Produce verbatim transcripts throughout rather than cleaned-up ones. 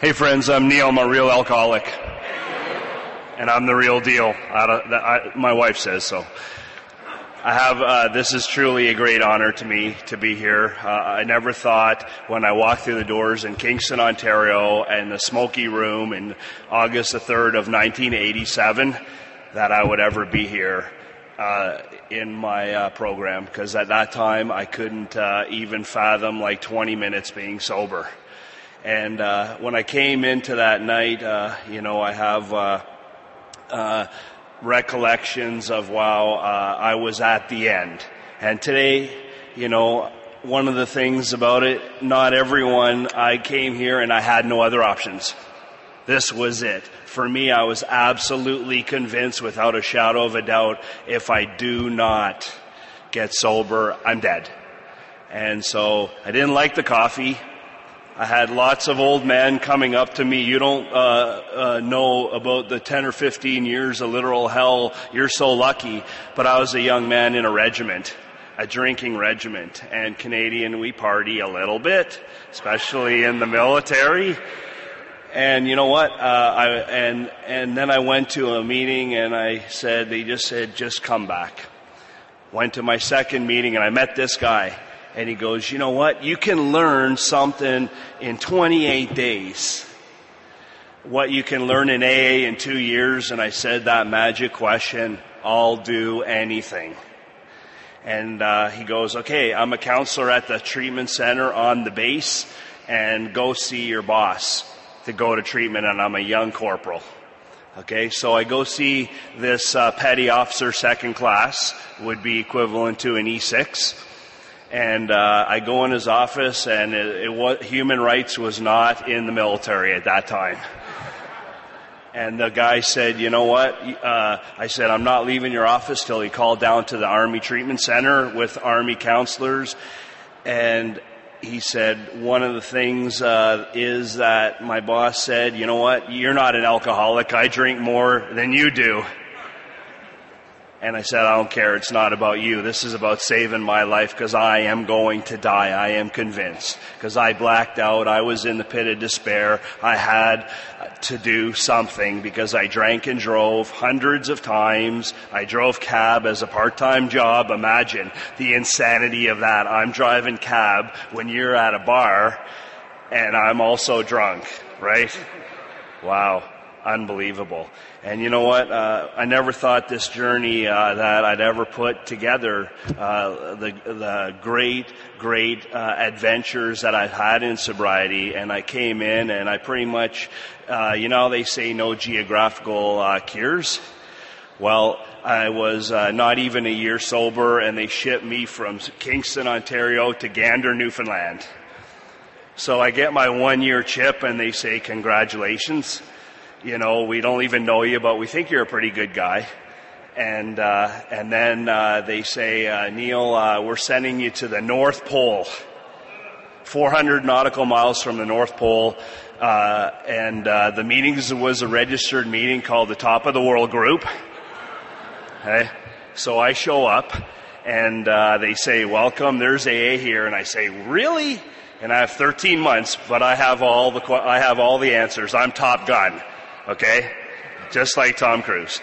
Hey friends, I'm Neil. I'm a real alcoholic. And I'm the real deal. I don't, I, my wife says so. I have, uh, this is truly a great honor to me to be here. Uh, I never thought when I walked through the doors in Kingston, Ontario, and the Smoky Room in August the third of nineteen eighty-seven that I would ever be here uh, in my uh, program, because at that time I couldn't uh, even fathom like twenty minutes being sober. And uh, when I came into that night, uh, you know, I have uh, uh, recollections of, wow, uh, I was at the end. And today, you know, one of the things about it, not everyone, I came here and I had no other options. This was it. For me, I was absolutely convinced without a shadow of a doubt, if I do not get sober, I'm dead. And so I didn't like the coffee. I had lots of old men coming up to me. You don't uh, uh, know about the ten or fifteen years of literal hell. You're so lucky. But I was a young man in a regiment, a drinking regiment. And Canadian, we party a little bit, especially in the military. And you know what? Uh, I, and, and then I went to a meeting and I said, they just said, just come back. Went to my second meeting and I met this guy. And he goes, you know what? You can learn something in twenty-eight days. What you can learn in A A in two years. And I said that magic question, I'll do anything. And uh, he goes, okay, I'm a counselor at the treatment center on the base, and go see your boss to go to treatment, and I'm a young corporal. Okay, so I go see this uh, petty officer second class, would be equivalent to an E six. And uh, I go in his office, and it, it was, human rights was not in the military at that time. And the guy said, you know what? Uh, I said, I'm not leaving your office till he called down to the Army Treatment Center with Army counselors. And he said, one of the things uh, is that my boss said, you know what? You're not an alcoholic. I drink more than you do. And I said, I don't care. It's not about you. This is about saving my life, because I am going to die. I am convinced. Because I blacked out. I was in the pit of despair. I had to do something because I drank and drove hundreds of times. I drove cab as a part-time job. Imagine the insanity of that. I'm driving cab when you're at a bar and I'm also drunk, right? Wow. Unbelievable. And you know what? Uh, I never thought this journey uh, that I'd ever put together, uh, the the great, great uh, adventures that I've had in sobriety. And I came in and I pretty much, uh, you know, they say no geographical uh, cures. Well, I was uh, not even a year sober, and they shipped me from Kingston, Ontario to Gander, Newfoundland. So I get my one-year chip, and they say, congratulations. You know, we don't even know you, but we think you're a pretty good guy. And uh, and then uh, they say, uh, Neil, uh, we're sending you to the North Pole, four hundred nautical miles from the North Pole. Uh, and uh, the meetings was a registered meeting called the Top of the World Group. Okay, so I show up, and uh, they say, welcome, there's A A here. And I say, really? And I have thirteen months, but I have all the I have all the answers. I'm Top Gun. Okay? Just like Tom Cruise.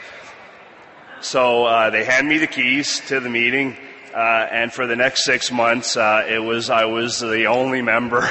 So uh, they hand me the keys to the meeting, uh, and for the next six months, uh, it was I was the only member.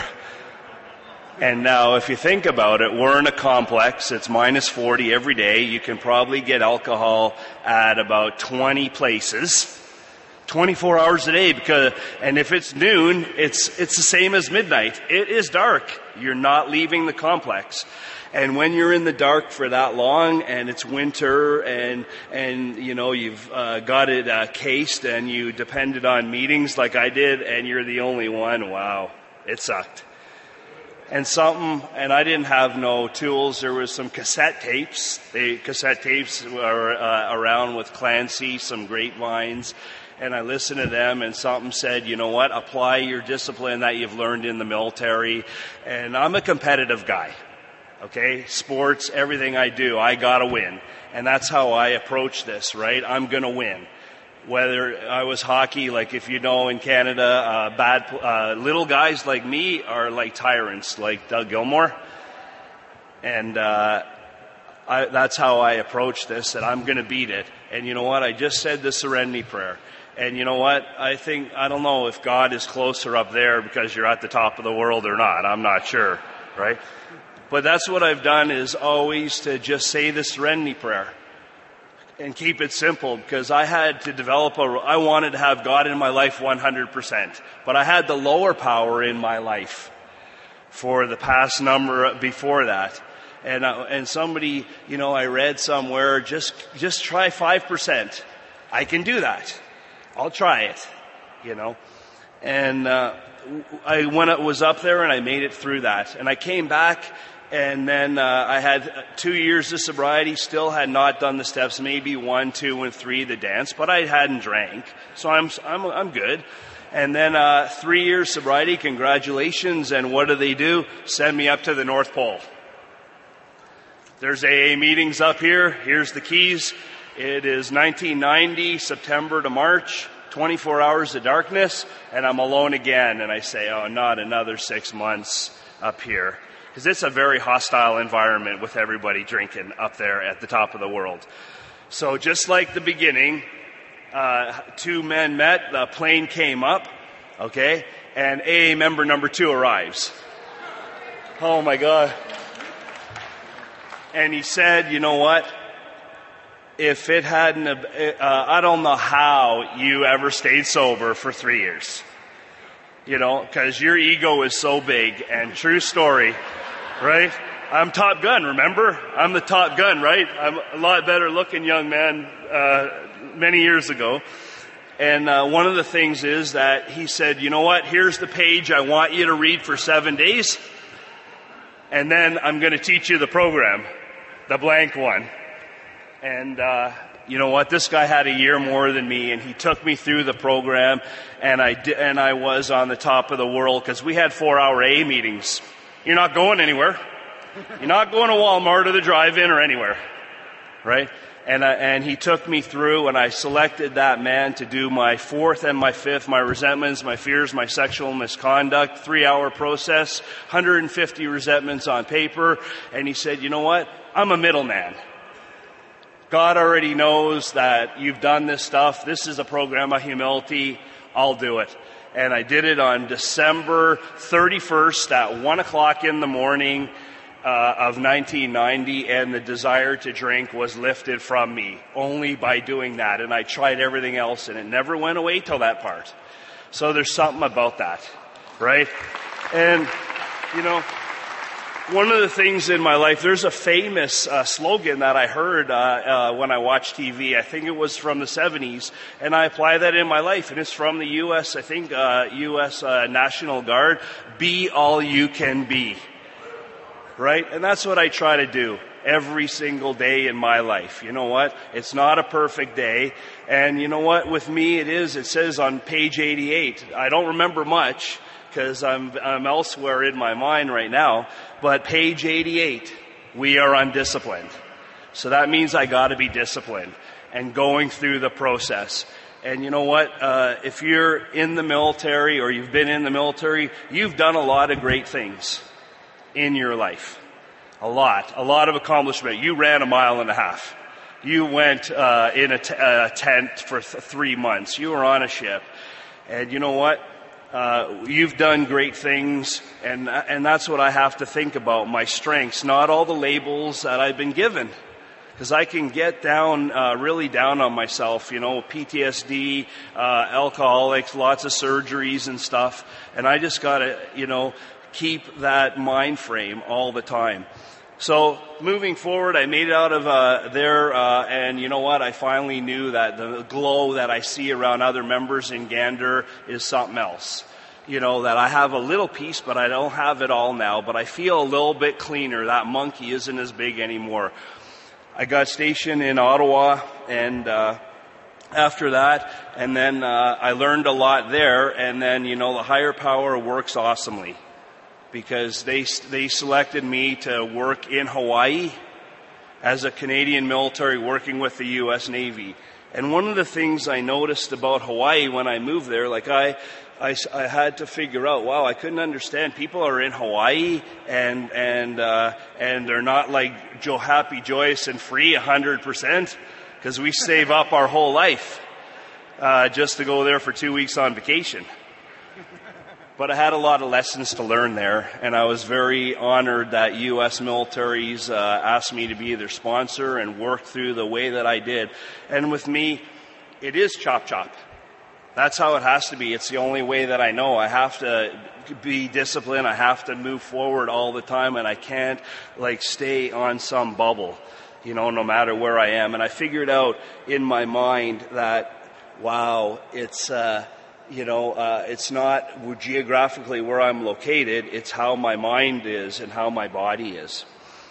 And now, if you think about it, we're in a complex. It's minus forty every day. You can probably get alcohol at about twenty places, twenty-four hours a day. Because, and if it's noon, it's it's the same as midnight. It is dark. You're not leaving the complex. And when you're in the dark for that long, and it's winter, and and you know you've uh, got it uh, cased, and you depended on meetings like I did, and you're the only one, wow, it sucked. And something, and I didn't have no tools. There was some cassette tapes. The cassette tapes were uh, around with Clancy, some grapevines, and I listened to them, and something said, you know what, apply your discipline that you've learned in the military. And I'm a competitive guy. Okay, sports, everything I do, I gotta win. And that's how I approach this, right? I'm gonna win. Whether I was hockey, like if you know in Canada, uh, bad, uh, little guys like me are like tyrants, like Doug Gilmour. And uh, I, that's how I approach this, that I'm going to beat it. And you know what? I just said the serenity prayer. And you know what? I think, I don't know if God is closer up there because you're at the top of the world or not. I'm not sure, right? But that's what I've done, is always to just say the serenity prayer and keep it simple, because I had to develop a, I wanted to have God in my life one hundred percent. But I had the lower power in my life for the past number before that. And, uh, and somebody, you know, I read somewhere, just, just try five percent. I can do that. I'll try it, you know. And, uh, I went, was up there and I made it through that. And I came back, and then, uh, I had two years of sobriety, still had not done the steps, maybe one, two, and three, the dance, but I hadn't drank. So I'm, I'm, I'm good. And then, uh, three years sobriety, congratulations. And what do they do? Send me up to the North Pole. There's A A meetings up here. Here's the keys. It is nineteen ninety, September to March, twenty-four hours of darkness, and I'm alone again. And I say, oh, not another six months up here. Because it's a very hostile environment with everybody drinking up there at the top of the world. So just like the beginning, uh, two men met, the plane came up, okay, and A A member number two arrives. Oh my God. And he said, you know what? If it hadn't, uh, I don't know how you ever stayed sober for three years. You know, because your ego is so big. And true story, right? I'm Top Gun, remember? I'm the Top Gun, right? I'm a lot better looking young man uh, many years ago. And uh, one of the things is that he said, you know what? Here's the page I want you to read for seven days. And then I'm going to teach you the program. The blank one. And, uh, you know what? This guy had a year more than me, and he took me through the program, and I di- and I was on the top of the world, because we had four hour A A meetings. You're not going anywhere. You're not going to Walmart or the drive-in or anywhere. Right? And, uh, and he took me through, and I selected that man to do my fourth and my fifth, my resentments, my fears, my sexual misconduct, three hour process, one hundred fifty resentments on paper. And he said, you know what? I'm a middleman. God already knows that you've done this stuff. This is a program of humility. I'll do it. And I did it on December thirty-first at one o'clock in the morning uh, of nineteen ninety, and the desire to drink was lifted from me only by doing that. And I tried everything else, and it never went away till that part. So there's something about that, right? And, you know, one of the things in my life, there's a famous uh, slogan that I heard uh, uh, when I watched T V. I think it was from the seventies, and I apply that in my life. And it's from the U S, I think, uh, U S Uh, National Guard. Be all you can be. Right? And that's what I try to do every single day in my life. You know what? It's not a perfect day. And you know what? With me, it is. It says on page eighty-eight. I don't remember much, because I'm, I'm elsewhere in my mind right now. But page eighty-eight, we are undisciplined. So that means I got to be disciplined and going through the process. And you know what? Uh, if you're in the military or you've been in the military, you've done a lot of great things in your life. A lot. A lot of accomplishment. You ran a mile and a half. You went uh, in a, t- a tent for th- three months. You were on a ship. And you know what? Uh, you've done great things, and and that's what I have to think about, my strengths, not all the labels that I've been given. Because I can get down, uh, really down on myself, you know, P T S D, uh, alcoholics, lots of surgeries and stuff, and I just gotta, you know, keep that mind frame all the time. So moving forward, I made it out of uh, there, uh, and you know what? I finally knew that the glow that I see around other members in Gander is something else. You know, that I have a little piece, but I don't have it all now. But I feel a little bit cleaner. That monkey isn't as big anymore. I got stationed in Ottawa, and uh, after that, and then uh, I learned a lot there. And then, you know, the higher power works awesomely, because they they selected me to work in Hawaii as a Canadian military working with the U S Navy. And one of the things I noticed about Hawaii when I moved there, like I, I, I had to figure out, wow, I couldn't understand. People are in Hawaii and and uh, and they're not like Joe, happy, joyous, and free one hundred percent because we save up our whole life uh, just to go there for two weeks on vacation. But I had a lot of lessons to learn there, and I was very honored that U S militaries uh, asked me to be their sponsor and work through the way that I did. And with me, it is chop chop. That's how it has to be. It's the only way that I know. I have to be disciplined. I have to move forward all the time, and I can't like stay on some bubble, you know, no matter where I am. And I figured out in my mind that, wow, it's, uh, you know, uh, it's not geographically where I'm located. It's how my mind is and how my body is.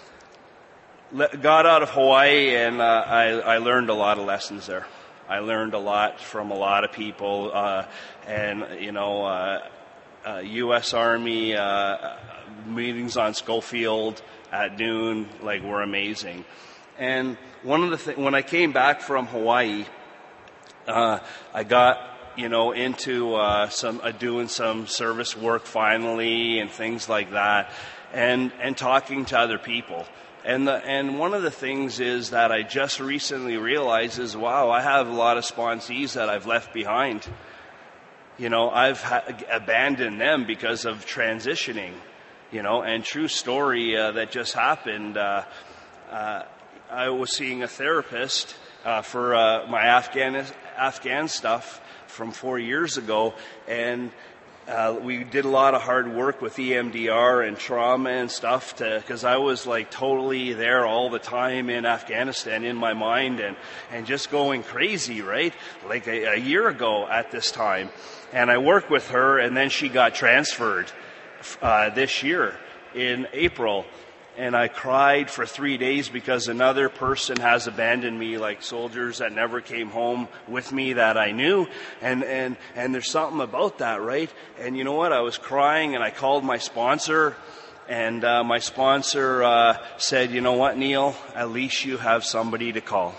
Got out of Hawaii, and uh, I, I learned a lot of lessons there. I learned a lot from a lot of people, uh, and, you know, uh, uh, U S Army uh, meetings on Schofield at noon, like, were amazing. And one of the th- when I came back from Hawaii, uh, I got, you know, into uh, some uh, doing some service work finally and things like that, and and talking to other people. And the, and one of the things is that I just recently realized is, wow, I have a lot of sponsees that I've left behind. You know, I've ha- abandoned them because of transitioning, you know, and true story uh, that just happened. Uh, uh, I was seeing a therapist uh, for uh, my Afghan, Afghan stuff from four years ago, and Uh, we did a lot of hard work with E M D R and trauma and stuff to, because I was like totally there all the time in Afghanistan in my mind and, and just going crazy, right? Like a, a year ago at this time. And I worked with her, and then she got transferred uh, this year in April. And I cried for three days because another person has abandoned me, like soldiers that never came home with me that I knew. And, and, and there's something about that, right? And you know what? I was crying, and I called my sponsor, and uh, my sponsor uh, said, you know what, Neil? At least you have somebody to call.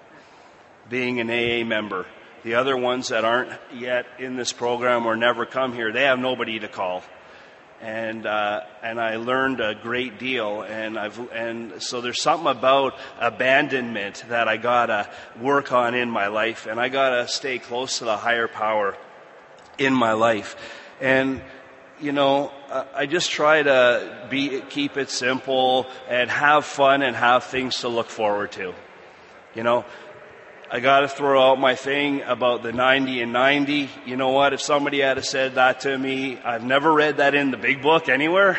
Being an A A member. The other ones that aren't yet in this program or never come here, they have nobody to call. And uh, and I learned a great deal, and I've and so there's something about abandonment that I gotta work on in my life, and I gotta stay close to the higher power in my life. And you know, I just try to be keep it simple and have fun and have things to look forward to. You know, I got to throw out my thing about the ninety and ninety. You know what? If somebody had said that to me, I've never read that in the big book anywhere,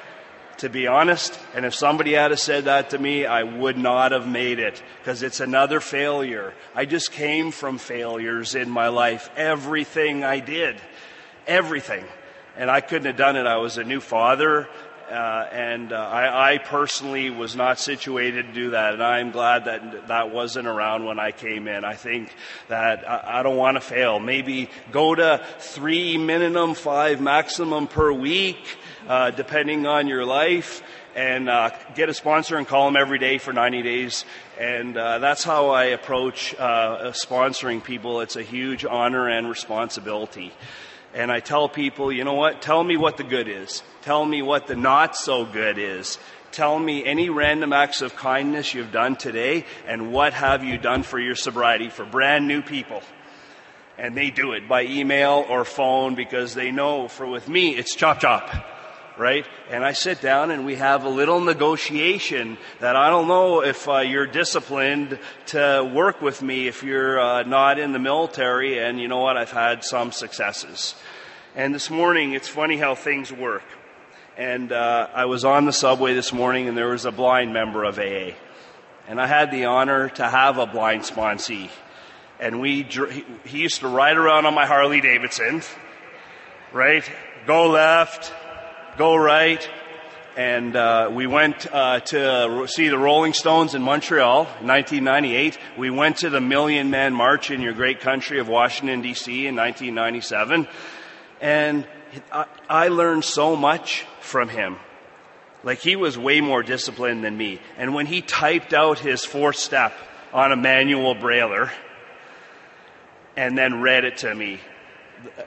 to be honest. And if somebody had said that to me, I would not have made it, because it's another failure. I just came from failures in my life. Everything I did, everything. And I couldn't have done it. I was a new father. Uh, and uh, I, I personally was not situated to do that, and I'm glad that that wasn't around when I came in. I think that I, I don't want to fail. Maybe go to three minimum, five maximum per week, uh, depending on your life, and uh, get a sponsor and call them every day for ninety days. And uh, that's how I approach uh, sponsoring people. It's a huge honor and responsibility. And I tell people, you know what? Tell me what the good is. Tell me what the not so good is. Tell me any random acts of kindness you've done today, and what have you done for your sobriety for brand new people. And they do it by email or phone, because they know, for with me, it's chop chop, right? And I sit down and we have a little negotiation that I don't know if uh, you're disciplined to work with me if you're uh, not in the military. And you know what? I've had some successes. And this morning, it's funny how things work. And uh, I was on the subway this morning, and there was a blind member of A A. And I had the honor to have a blind sponsee. And we, he used to ride around on my Harley Davidson, right? Go left, go right. And uh, we went uh, to see the Rolling Stones in Montreal in nineteen ninety-eight. We went to the Million Man March in your great country of Washington, D C in nineteen ninety-seven. And I, I learned so much from him. Like, he was way more disciplined than me. And when he typed out his fourth step on a manual brailer and then read it to me,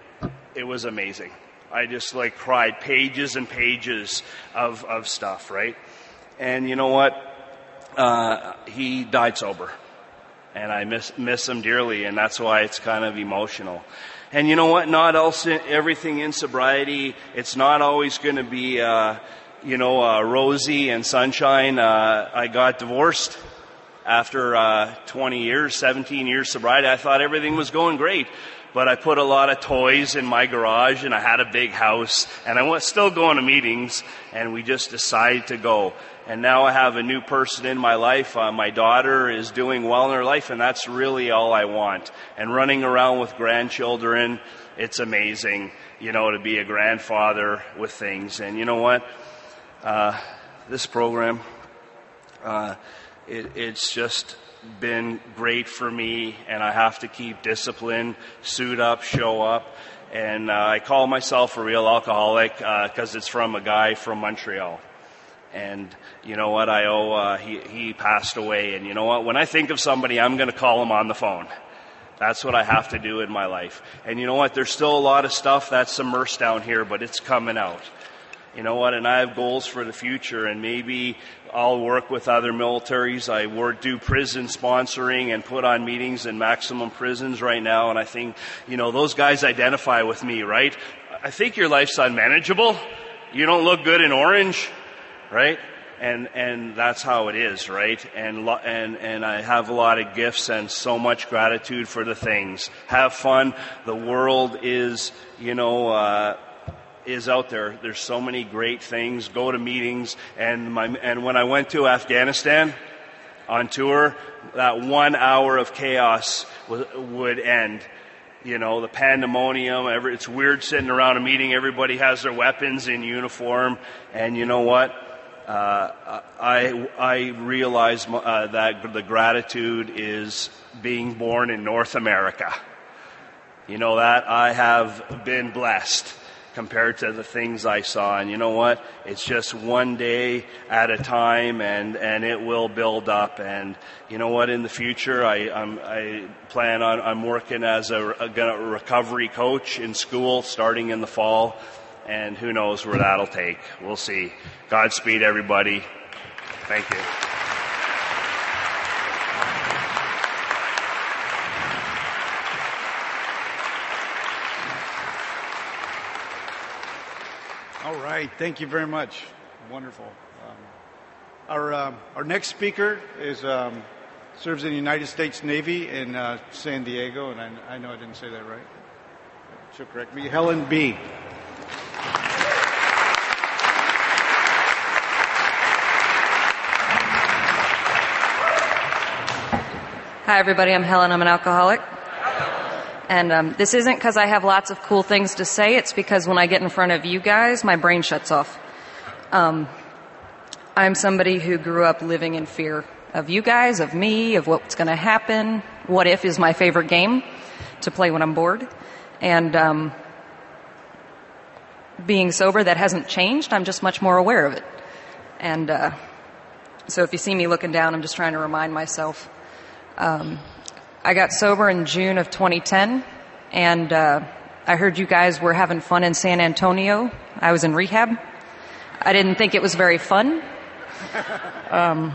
it was amazing. I just like cried pages and pages of, of stuff, right? And you know what? Uh, he died sober. And I miss, miss him dearly, and that's why it's kind of emotional. And you know what? Not also everything in sobriety, it's not always going to be, uh, you know, uh, rosy and sunshine. Uh, I got divorced after uh, twenty years, seventeen years sobriety. I thought everything was going great. But I put a lot of toys in my garage, and I had a big house, and I was still going to meetings, and we just decided to go. And now I have a new person in my life. Uh, my daughter is doing well in her life, and that's really all I want. And running around with grandchildren, it's amazing, you know, to be a grandfather with things. And you know what? Uh, this program, uh, it, it's just been great for me, and I have to keep discipline, suit up, show up. And uh, I call myself a real alcoholic because uh, it's from a guy from Montreal. And you know what? I owe, uh, he, he passed away. And you know what? When I think of somebody, I'm going to call him on the phone. That's what I have to do in my life. And you know what? There's still a lot of stuff that's immersed down here, but it's coming out. You know what? And I have goals for the future, and maybe I'll work with other militaries. I work, do prison sponsoring and put on meetings in maximum prisons right now. And I think, you know, those guys identify with me, right? I think your life's unmanageable. You don't look good in orange. Right? And, and that's how it is, right? And, lo- and, and I have a lot of gifts and so much gratitude for the things. Have fun. The world is, you know, uh, is out there. There's so many great things. Go to meetings. And my, and when I went to Afghanistan on tour, that one hour of chaos w- would end. You know, the pandemonium, every, it's weird sitting around a meeting. Everybody has their weapons in uniform. And you know what? Uh, I, I realize uh, that the gratitude is being born in North America. You know that? I have been blessed compared to the things I saw. And you know what? It's just one day at a time, and, and it will build up. And you know what? In the future, I, I'm, I plan on, I'm working as a, a recovery coach in school starting in the fall. And who knows where that'll take. We'll see. Godspeed, everybody. Thank you. All right. Thank you very much. Wonderful. Um, our uh, our next speaker is um, serves in the United States Navy in uh, San Diego, and I, I know I didn't say that right. She'll correct me. Helen B. Hi, everybody. I'm Helen. I'm an alcoholic. And um, this isn't because I have lots of cool things to say. It's because when I get in front of you guys, my brain shuts off. Um, I'm somebody who grew up living in fear of you guys, of me, of what's going to happen. What if is my favorite game to play when I'm bored. And um, being sober, that hasn't changed. I'm just much more aware of it. And uh, so if you see me looking down, I'm just trying to remind myself. Um, I got sober in June of twenty ten, and uh, I heard you guys were having fun in San Antonio. I was in rehab. I didn't think it was very fun. Um,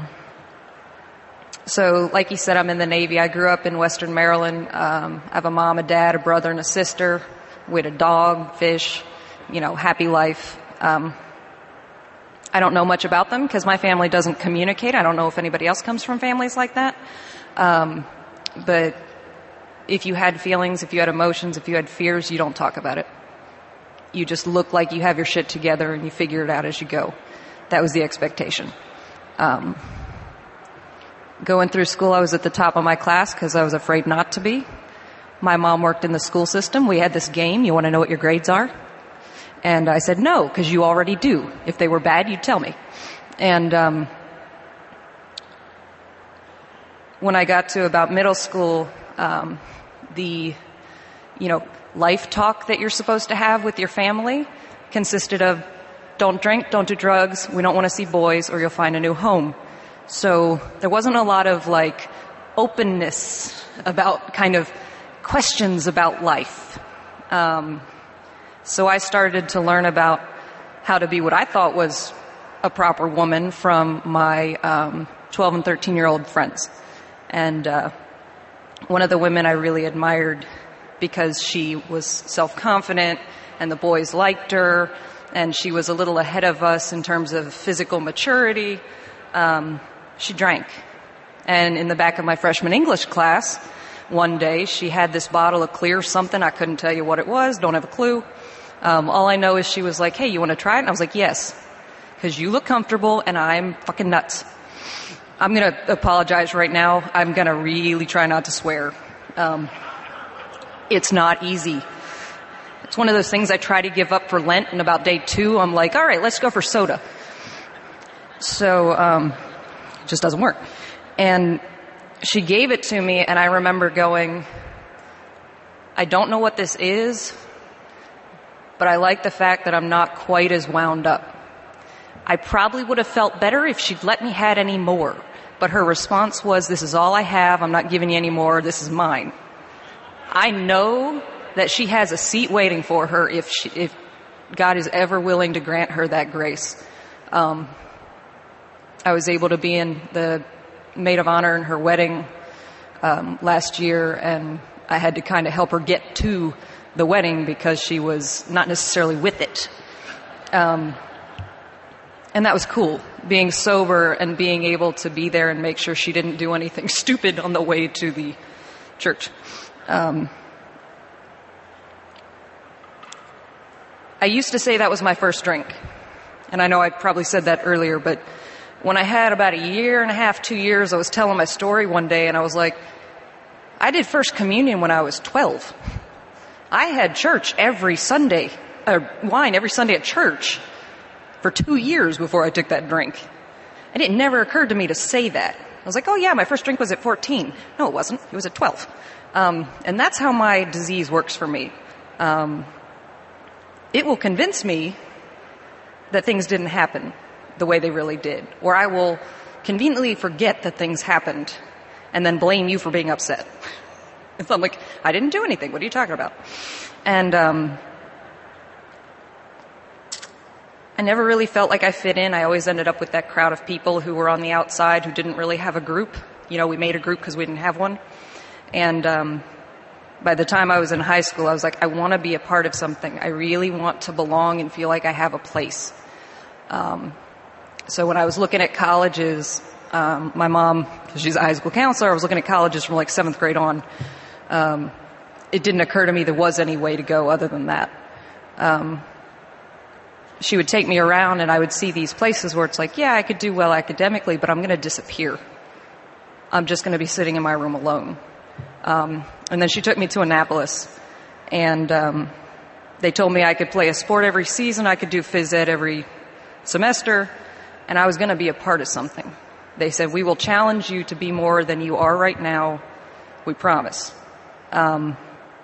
so, like you said, I'm in the Navy. I grew up in Western Maryland. Um, I have a mom, a dad, a brother, and a sister. We had a dog, fish, you know, happy life. Um, I don't know much about them because my family doesn't communicate. I don't know if anybody else comes from families like that. Um, but if you had feelings, if you had emotions, if you had fears, you don't talk about it. You just look like you have your shit together and you figure it out as you go. That was the expectation. Um, going through school, I was at the top of my class because I was afraid not to be. My mom worked in the school system. We had this game. You want to know what your grades are? And I said, no, because you already do. If they were bad, you'd tell me. And um when I got to about middle school, um, the, you know, life talk that you're supposed to have with your family consisted of don't drink, don't do drugs, we don't want to see boys, or you'll find a new home. So there wasn't a lot of, like, openness about kind of questions about life. Um, So I started to learn about how to be what I thought was a proper woman from my um, twelve and thirteen-year-old friends. And uh, one of the women I really admired because she was self-confident and the boys liked her and she was a little ahead of us in terms of physical maturity, um, she drank. And in the back of my freshman English class, one day she had this bottle of clear something. I couldn't tell you what it was, don't have a clue. Um, all I know is she was like, hey, you want to try it? And I was like, yes, because you look comfortable and I'm fucking nuts. I'm going to apologize right now. I'm going to really try not to swear. Um, it's not easy. It's one of those things I try to give up for Lent, and about day two, I'm like, all right, let's go for soda. So um, it just doesn't work. And she gave it to me, and I remember going, I don't know what this is, but I like the fact that I'm not quite as wound up. I probably would have felt better if she'd let me have any more. But her response was, this is all I have. I'm not giving you any more. This is mine. I know that she has a seat waiting for her if she, if God is ever willing to grant her that grace. Um, I was able to be in the maid of honor in her wedding um, last year, and I had to kind of help her get to the wedding because she was not necessarily with it. Um, And that was cool, being sober and being able to be there and make sure she didn't do anything stupid on the way to the church. Um, I used to say that was my first drink. And I know I probably said that earlier, but when I had about a year and a half, two years, I was telling my story one day and I was like, I did First Communion when I was twelve. I had church every Sunday, or wine every Sunday at church. For two years before I took that drink. And it never occurred to me to say that. I was like, oh yeah, my first drink was at fourteen. No, it wasn't. It was at twelve. Um, and that's how my disease works for me. Um, it will convince me that things didn't happen the way they really did. Or I will conveniently forget that things happened and then blame you for being upset. So I'm like, I didn't do anything. What are you talking about? And um I never really felt like I fit in. I always ended up with that crowd of people who were on the outside who didn't really have a group. You know, we made a group because we didn't have one. And um, by the time I was in high school, I was like, I want to be a part of something. I really want to belong and feel like I have a place. Um, so when I was looking at colleges, um, my mom, because she's a high school counselor, I was looking at colleges from like seventh grade on. Um, it didn't occur to me there was any way to go other than that. Um, She would take me around and I would see these places where it's like, yeah, I could do well academically, but I'm going to disappear. I'm just going to be sitting in my room alone. Um, and then she took me to Annapolis and um, they told me I could play a sport every season, I could do phys ed every semester, and I was going to be a part of something. They said, we will challenge you to be more than you are right now, we promise. Um,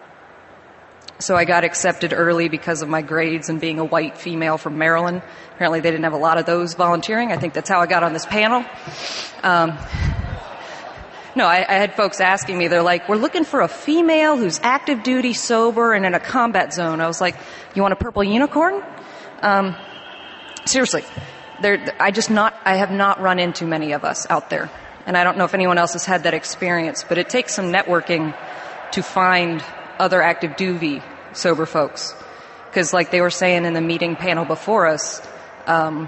So I got accepted early because of my grades and being a white female from Maryland. Apparently they didn't have a lot of those volunteering. I think that's how I got on this panel. Um, no, I, I had folks asking me, they're like, we're looking for a female who's active duty, sober, and in a combat zone. I was like, you want a purple unicorn? Um, seriously, there, I just not, I have not run into many of us out there. And I don't know if anyone else has had that experience, but it takes some networking to find other active duty sober folks. Because like they were saying in the meeting panel before us, um,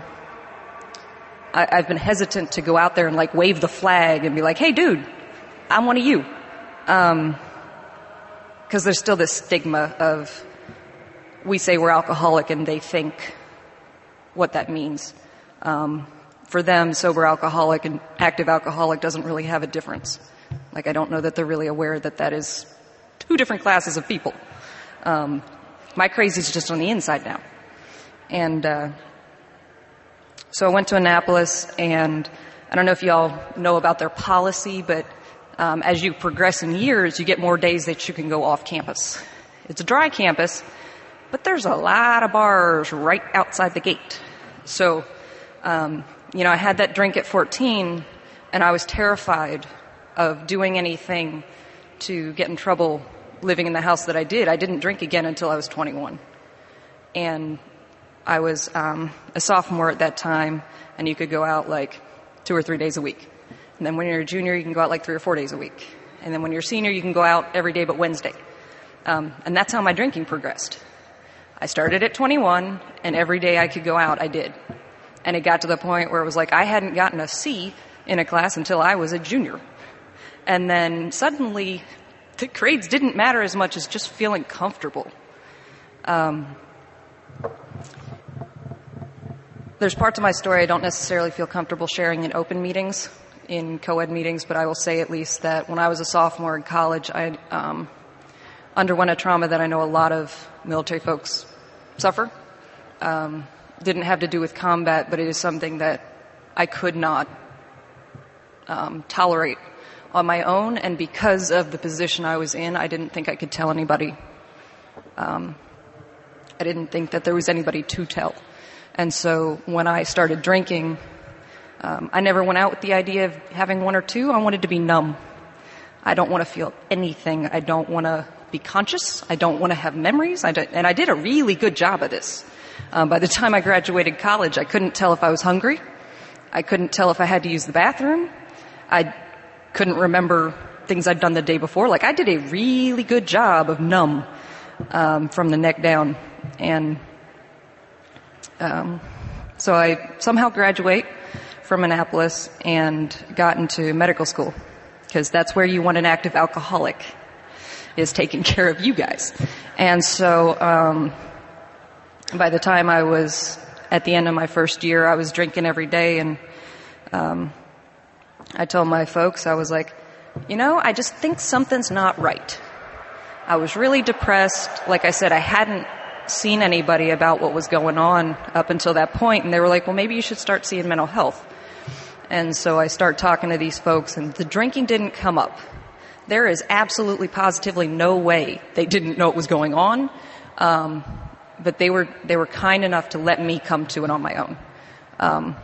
I, I've been hesitant to go out there and like wave the flag and be like, hey dude, I'm one of you. Um, because there's still this stigma of we say we're alcoholic and they think what that means. Um, for them, sober alcoholic and active alcoholic doesn't really have a difference. Like I don't know that they're really aware that that is two different classes of people. Um, my crazy's just on the inside now. And uh, so I went to Annapolis, and I don't know if y'all know about their policy, but um, as you progress in years, you get more days that you can go off campus. It's a dry campus, but there's a lot of bars right outside the gate. So, um, you know, I had that drink at fourteen, and I was terrified of doing anything to get in trouble living in the house that I did. I didn't drink again until I was twenty-one. and I was um, a sophomore at that time, and you could go out like two or three days a week. And then when you're a junior, you can go out like three or four days a week. And then when you're a senior, you can go out every day but Wednesday. Um, and that's how my drinking progressed. I started at twenty-one, and every day I could go out, I did. And it got to the point where it was like I hadn't gotten a C in a class until I was a junior. And then suddenly, the grades didn't matter as much as just feeling comfortable. Um, there's parts of my story I don't necessarily feel comfortable sharing in open meetings, in co-ed meetings, but I will say at least that when I was a sophomore in college, I um, underwent a trauma that I know a lot of military folks suffer. Um, didn't have to do with combat, but it is something that I could not um, tolerate on my own, and because of the position I was in, I didn't think I could tell anybody. Um, I didn't think that there was anybody to tell. And so when I started drinking, um, I never went out with the idea of having one or two. I wanted to be numb. I don't want to feel anything. I don't want to be conscious. I don't want to have memories. I don't, and I did a really good job of this. Um, by the time I graduated college, I couldn't tell if I was hungry. I couldn't tell if I had to use the bathroom. I couldn't remember things I'd done the day before. Like, I did a really good job of numb um, from the neck down. And um, so I somehow graduate from Annapolis and got into medical school, because that's where you want an active alcoholic, is taking care of you guys. And so um, by the time I was at the end of my first year, I was drinking every day, and um, I told my folks, I was like, you know, I just think something's not right. I was really depressed. Like I said, I hadn't seen anybody about what was going on up until that point, and they were like, well, maybe you should start seeing mental health. And so I start talking to these folks, and the drinking didn't come up. There is absolutely positively no way they didn't know what was going on, um, but they were they were kind enough to let me come to it on my own. Um,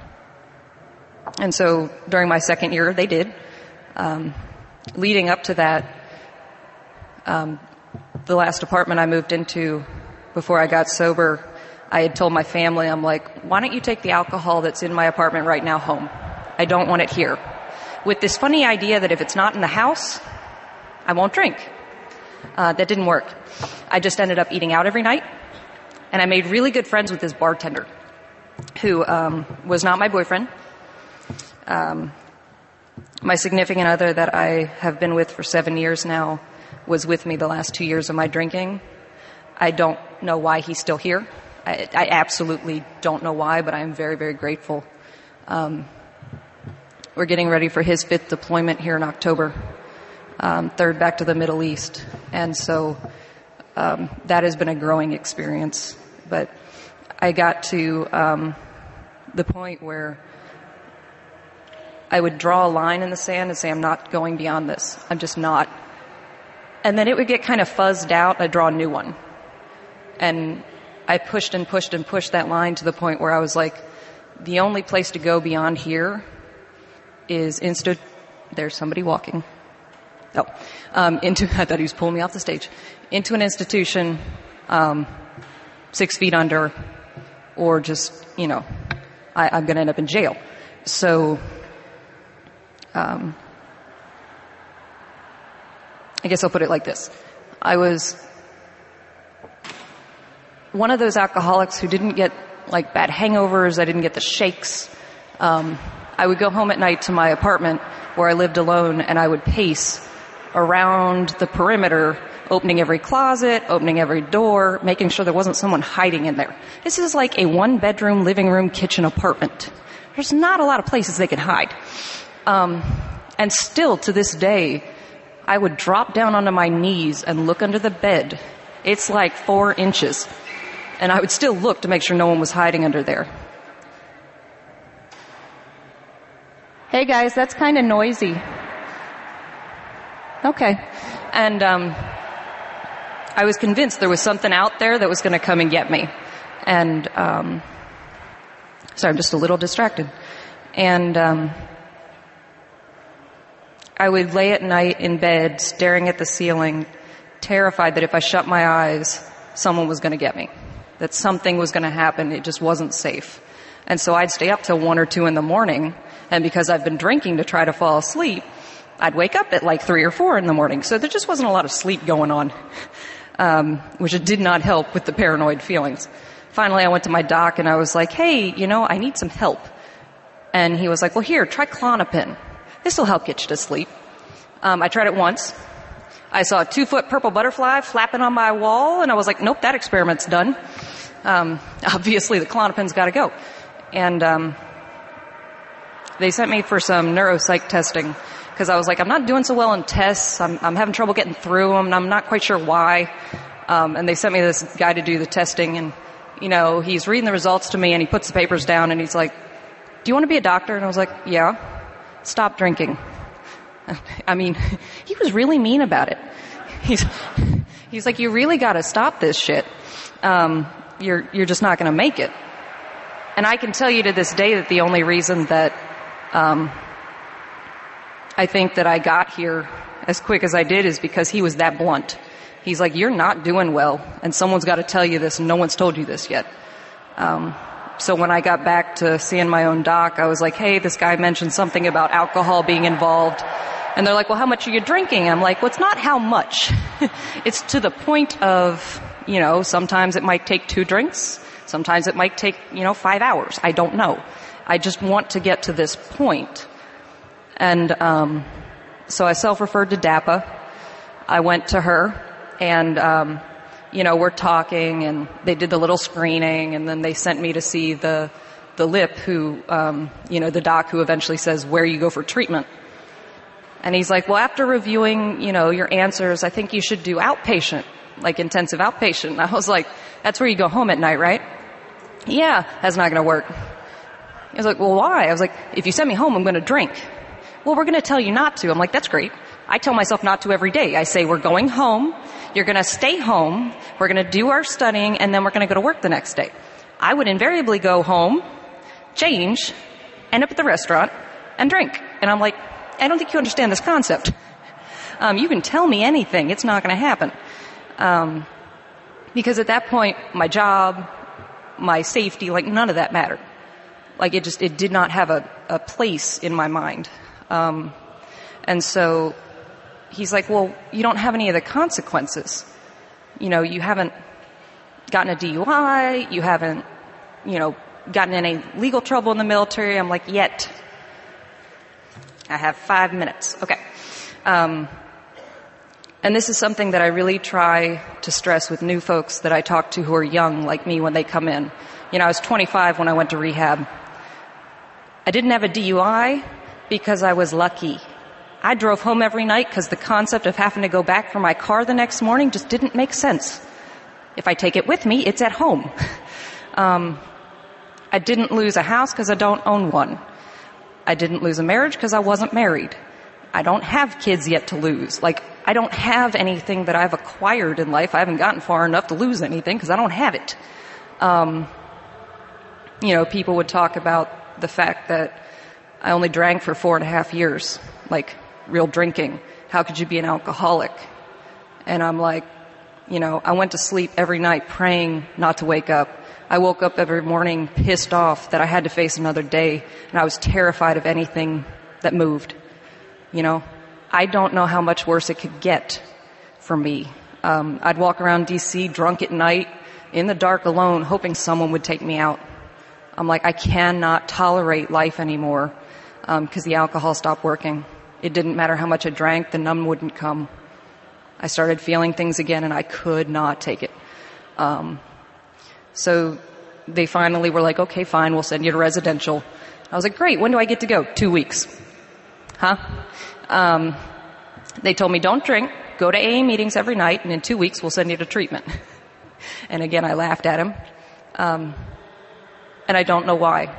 and so during my second year, they did. Um, leading up to that, um, the last apartment I moved into before I got sober, I had told my family, I'm like, why don't you take the alcohol that's in my apartment right now home? I don't want it here. With this funny idea that if it's not in the house, I won't drink. Uh, that didn't work. I just ended up eating out every night, and I made really good friends with this bartender who um, was not my boyfriend. Um, my significant other that I have been with for seven years now was with me the last two years of my drinking. I don't know why he's still here. I, I absolutely don't know why, but I am very, very grateful. Um, we're getting ready for his fifth deployment here in October, um, third back to the Middle East. And so um, that has been a growing experience. But I got to um, the point where I would draw a line in the sand and say, I'm not going beyond this. I'm just not. And then it would get kind of fuzzed out. I'd draw a new one. And I pushed and pushed and pushed that line to the point where I was like, the only place to go beyond here is insta. There's somebody walking. Oh, um, into, I thought he was pulling me off the stage. Into an institution, um, six feet under, or just, you know, I, I'm going to end up in jail. So, um, I guess I'll put it like this. I was one of those alcoholics who didn't get like bad hangovers. I didn't get the shakes. Um, I would go home at night to my apartment where I lived alone, and I would pace around the perimeter, opening every closet, opening every door, making sure there wasn't someone hiding in there. This is like a one-bedroom, living room, kitchen apartment. There's not a lot of places they can hide. Um, and still to this day, I would drop down onto my knees and look under the bed. It's like four inches. And I would still look to make sure no one was hiding under there. Hey guys, that's kind of noisy. Okay. And um, I was convinced there was something out there that was going to come and get me. And, um, sorry, I'm just a little distracted. And um, I would lay at night in bed, staring at the ceiling, terrified that if I shut my eyes, someone was going to get me. that something was going to happen. It just wasn't safe. And so I'd stay up till one or two in the morning, and because I've been drinking to try to fall asleep, I'd wake up at like three or four in the morning. So there just wasn't a lot of sleep going on, um, which it did not help with the paranoid feelings. Finally, I went to my doc and I was like, hey, you know, I need some help. And he was like, well, here, try Klonopin. This will help get you to sleep. Um, I tried it once. I saw a two-foot purple butterfly flapping on my wall, and I was like, nope, that experiment's done. Um, obviously, the Klonopin's got to go. And um, they sent me for some neuropsych testing because I was like, I'm not doing so well in tests. I'm, I'm having trouble getting through them, and I'm not quite sure why. Um, and they sent me this guy to do the testing, and, you know, he's reading the results to me, and he puts the papers down, and he's like, do you want to be a doctor? And I was like, yeah. Stop drinking. I mean, he was really mean about it. He's, he's like, you really got to stop this shit. Um, you're, you're just not going to make it. And I can tell you to this day that the only reason that, um, I think that I got here as quick as I did is because he was that blunt. He's like, you're not doing well, and someone's got to tell you this, and no one's told you this yet. Um, so when I got back to seeing my own doc, I was like, hey, this guy mentioned something about alcohol being involved. And they're like, well, how much are you drinking? I'm like, well, it's not how much. It's to the point of, you know, sometimes it might take two drinks. Sometimes it might take, you know, five hours. I don't know. I just want to get to this point. And um so I self-referred to D A P A. I went to her, and, um you know, we're talking, and they did the little screening, and then they sent me to see the the lip who, um you know, the doc who eventually says where you go for treatment. And he's like, well, after reviewing, you know, your answers, I think you should do outpatient, like intensive outpatient. And I was like, that's where you go home at night, right? Yeah, that's not going to work. He was like, well, why? I was like, if you send me home, I'm going to drink. Well, we're going to tell you not to. I'm like, that's great. I tell myself not to every day. I say, we're going home. You're going to stay home. We're going to do our studying, and then we're going to go to work the next day. I would invariably go home, change, end up at the restaurant, and drink. And I'm like, I don't think you understand this concept. Um, you can tell me anything. It's not going to happen. Um, because at that point, my job, my safety, like none of that mattered. Like it just, it did not have a, a place in my mind. Um, and so he's like, well, you don't have any of the consequences. You know, you haven't gotten a D U I. You haven't, you know, gotten in any legal trouble in the military. I'm like, yet. I have five minutes. Okay. Um, and this is something that I really try to stress with new folks that I talk to who are young like me when they come in. You know, I was twenty-five when I went to rehab. I didn't have a D U I because I was lucky. I drove home every night because the concept of having to go back for my car the next morning just didn't make sense. If I take it with me, it's at home. Um, I didn't lose a house because I don't own one. I didn't lose a marriage because I wasn't married. I don't have kids yet to lose. Like, I don't have anything that I've acquired in life. I haven't gotten far enough to lose anything because I don't have it. Um, you know, people would talk about the fact that I only drank for four and a half years, like real drinking. How could you be an alcoholic? And I'm like, you know, I went to sleep every night praying not to wake up. I woke up every morning pissed off that I had to face another day, and I was terrified of anything that moved. You know, I don't know how much worse it could get for me. Um, I'd walk around D C drunk at night, in the dark alone, hoping someone would take me out. I'm like, I cannot tolerate life anymore because um, the alcohol stopped working. It didn't matter how much I drank, the numb wouldn't come. I started feeling things again, and I could not take it. Um, so they finally were like, okay, fine, we'll send you to residential. I was like, great, when do I get to go? Two weeks. Huh? Um, they told me, don't drink, go to A A meetings every night, and in two weeks we'll send you to treatment. And again, I laughed at him. Um, and I don't know why.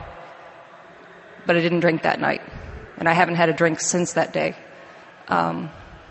But I didn't drink that night. And I haven't had a drink since that day. Um,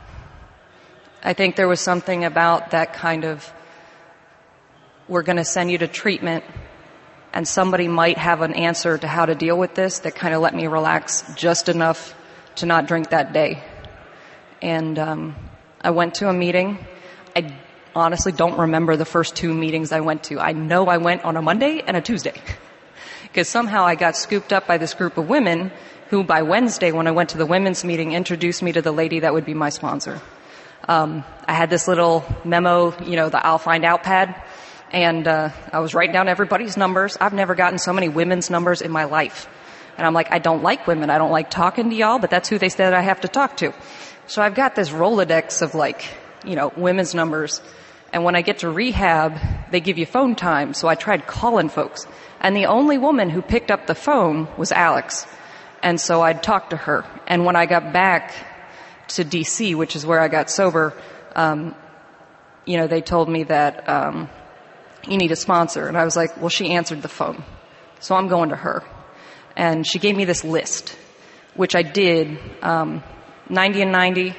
I think there was something about that kind of, we're going to send you to treatment, and somebody might have an answer to how to deal with this that kind of let me relax just enough to not drink that day. And um, I went to a meeting. I honestly don't remember the first two meetings I went to. I know I went on a Monday and a Tuesday. Because somehow I got scooped up by this group of women who by Wednesday, when I went to the women's meeting, introduced me to the lady that would be my sponsor. Um, I had this little memo, you know, the I'll find out pad, and uh, I was writing down everybody's numbers. I've never gotten so many women's numbers in my life. And I'm like, I don't like women. I don't like talking to y'all, but that's who they said I have to talk to. So I've got this Rolodex of, like, you know, women's numbers. And when I get to rehab, they give you phone time. So I tried calling folks. And the only woman who picked up the phone was Alex. And so I'd talk to her. And when I got back to D C, which is where I got sober, um, you know, they told me that um, you need a sponsor. And I was like, well, she answered the phone. So I'm going to her. And she gave me this list, which I did, um, ninety and ninety,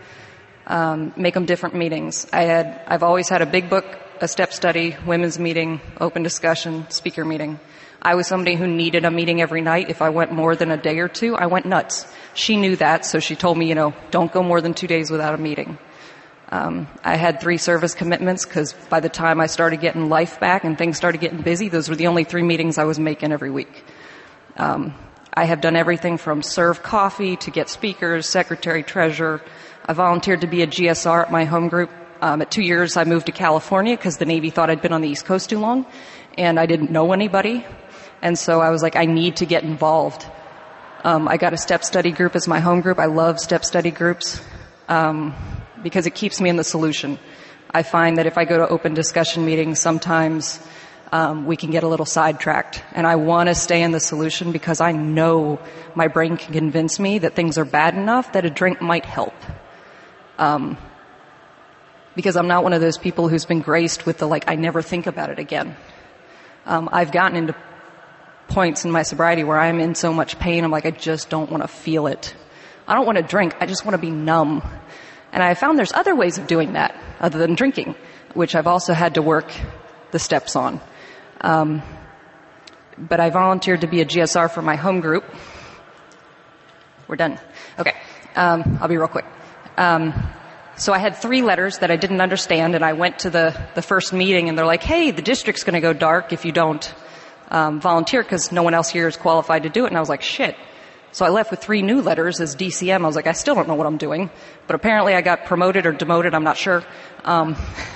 um, make them different meetings. I had, I've always had a big book, a step study, women's meeting, open discussion, speaker meeting. I was somebody who needed a meeting every night. If I went more than a day or two, I went nuts. She knew that, so she told me, you know, don't go more than two days without a meeting. Um, I had three service commitments because by the time I started getting life back and things started getting busy, those were the only three meetings I was making every week. Um, I have done everything from serve coffee to get speakers, secretary, treasurer. I volunteered to be a G S R at my home group. Um, at two years, I moved to California because the Navy thought I'd been on the East Coast too long, and I didn't know anybody. And so I was like, I need to get involved. Um, I got a step study group as my home group. I love step study groups um, because it keeps me in the solution. I find that if I go to open discussion meetings, sometimes um, we can get a little sidetracked. And I want to stay in the solution because I know my brain can convince me that things are bad enough that a drink might help. Um, because I'm not one of those people who's been graced with the, like, I never think about it again. Um, I've gotten into points in my sobriety where I'm in so much pain, I'm like, I just don't want to feel it. I don't want to drink, I just want to be numb. And I found there's other ways of doing that other than drinking, which I've also had to work the steps on. Um, but I volunteered to be a G S R for my home group. We're done. Okay. Um, I'll be real quick. Um, so I had three letters that I didn't understand, and I went to the, the first meeting, and they're like, hey, the district's going to go dark if you don't Um, volunteer because no one else here is qualified to do it. And I was like, shit. So I left with three new letters as D C M. I was like, I still don't know what I'm doing. But apparently I got promoted or demoted. I'm not sure. Um,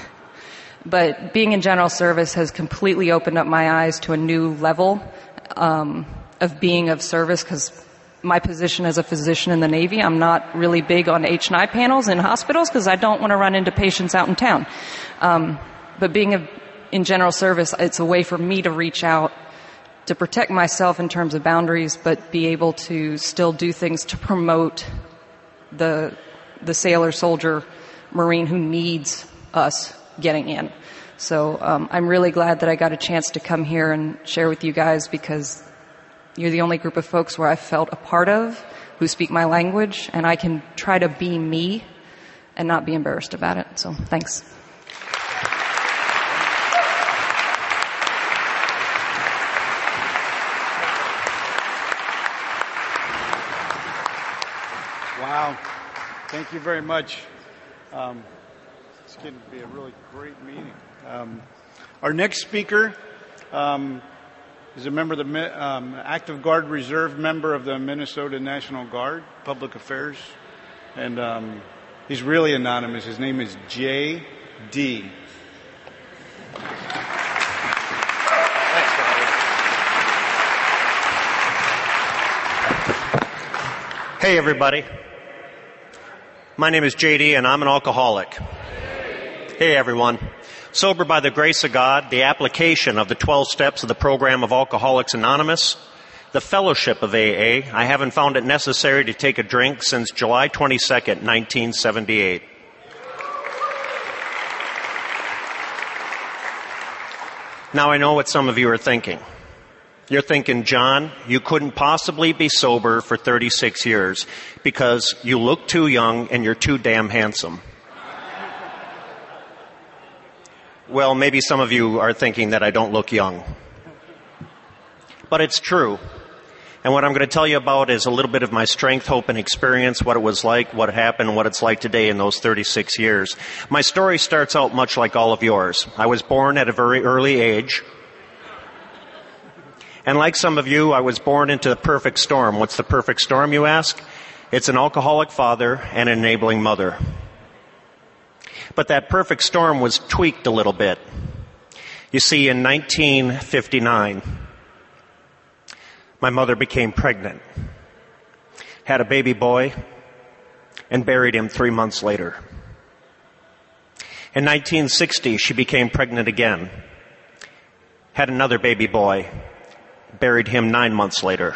but being in general service has completely opened up my eyes to a new level um, of being of service because my position as a physician in the Navy, I'm not really big on H and I panels in hospitals because I don't want to run into patients out in town. Um, but being a, in general service, it's a way for me to reach out to protect myself in terms of boundaries, but be able to still do things to promote the the sailor, soldier, Marine who needs us getting in. So um, I'm really glad that I got a chance to come here and share with you guys because you're the only group of folks where I felt a part of, who speak my language, and I can try to be me and not be embarrassed about it. So thanks. Wow. Thank you very much. Um, it's going to be a really great meeting. Um, our next speaker um, is a member of the um, Active Guard Reserve member of the Minnesota National Guard, Public Affairs. And um, he's really anonymous. His name is J D. Hey, everybody. My name is J D, and I'm an alcoholic. Hey, everyone. Sober by the grace of God, the application of the twelve steps of the program of Alcoholics Anonymous, the fellowship of A A, I haven't found it necessary to take a drink since July twenty-second, nineteen seventy-eight. Now, I know what some of you are thinking. You're thinking, John, you couldn't possibly be sober for thirty-six years because you look too young and you're too damn handsome. Well, maybe some of you are thinking that I don't look young. But it's true. And what I'm going to tell you about is a little bit of my strength, hope, and experience, what it was like, what happened, what it's like today in those thirty-six years. My story starts out much like all of yours. I was born at a very early age. And like some of you, I was born into the perfect storm. What's the perfect storm, you ask? It's an alcoholic father and an enabling mother. But that perfect storm was tweaked a little bit. You see, in nineteen fifty-nine, my mother became pregnant, had a baby boy, and buried him three months later. In nineteen sixty, she became pregnant again, had another baby boy, buried him nine months later.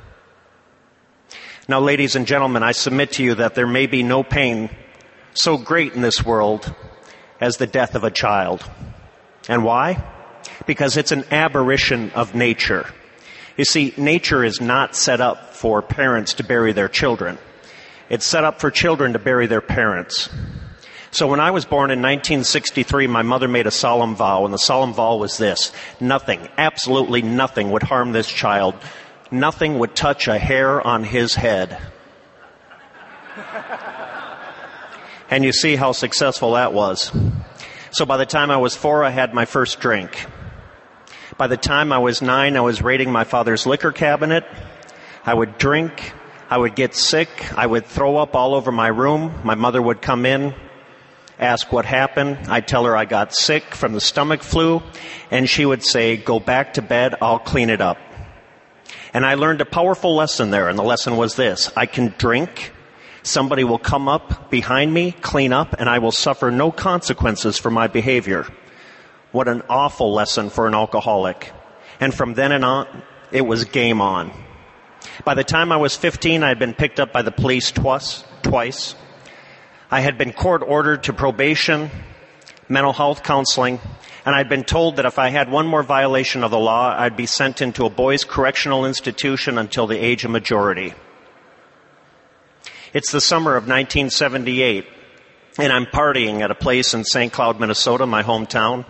Now, ladies and gentlemen, I submit to you that there may be no pain so great in this world as the death of a child. And why? Because it's an aberration of nature. You see, nature is not set up for parents to bury their children. It's set up for children to bury their parents. So when I was born in nineteen sixty-three, my mother made a solemn vow, and the solemn vow was this: nothing, absolutely nothing would harm this child. Nothing would touch a hair on his head. And you see how successful that was. So by the time I was four, I had my first drink. By the time I was nine, I was raiding my father's liquor cabinet. I would drink. I would get sick. I would throw up all over my room. My mother would come in, ask what happened. I'd tell her I got sick from the stomach flu, and she would say, go back to bed, I'll clean it up. And I learned a powerful lesson there, and the lesson was this: I can drink, somebody will come up behind me, clean up, and I will suffer no consequences for my behavior. What an awful lesson for an alcoholic. And from then on, it was game on. By the time I was fifteen, I had been picked up by the police twice. twice. I had been court-ordered to probation, mental health counseling, and I'd been told that if I had one more violation of the law, I'd be sent into a boys' correctional institution until the age of majority. It's the summer of nineteen seventy-eight, and I'm partying at a place in Saint Cloud, Minnesota, my hometown.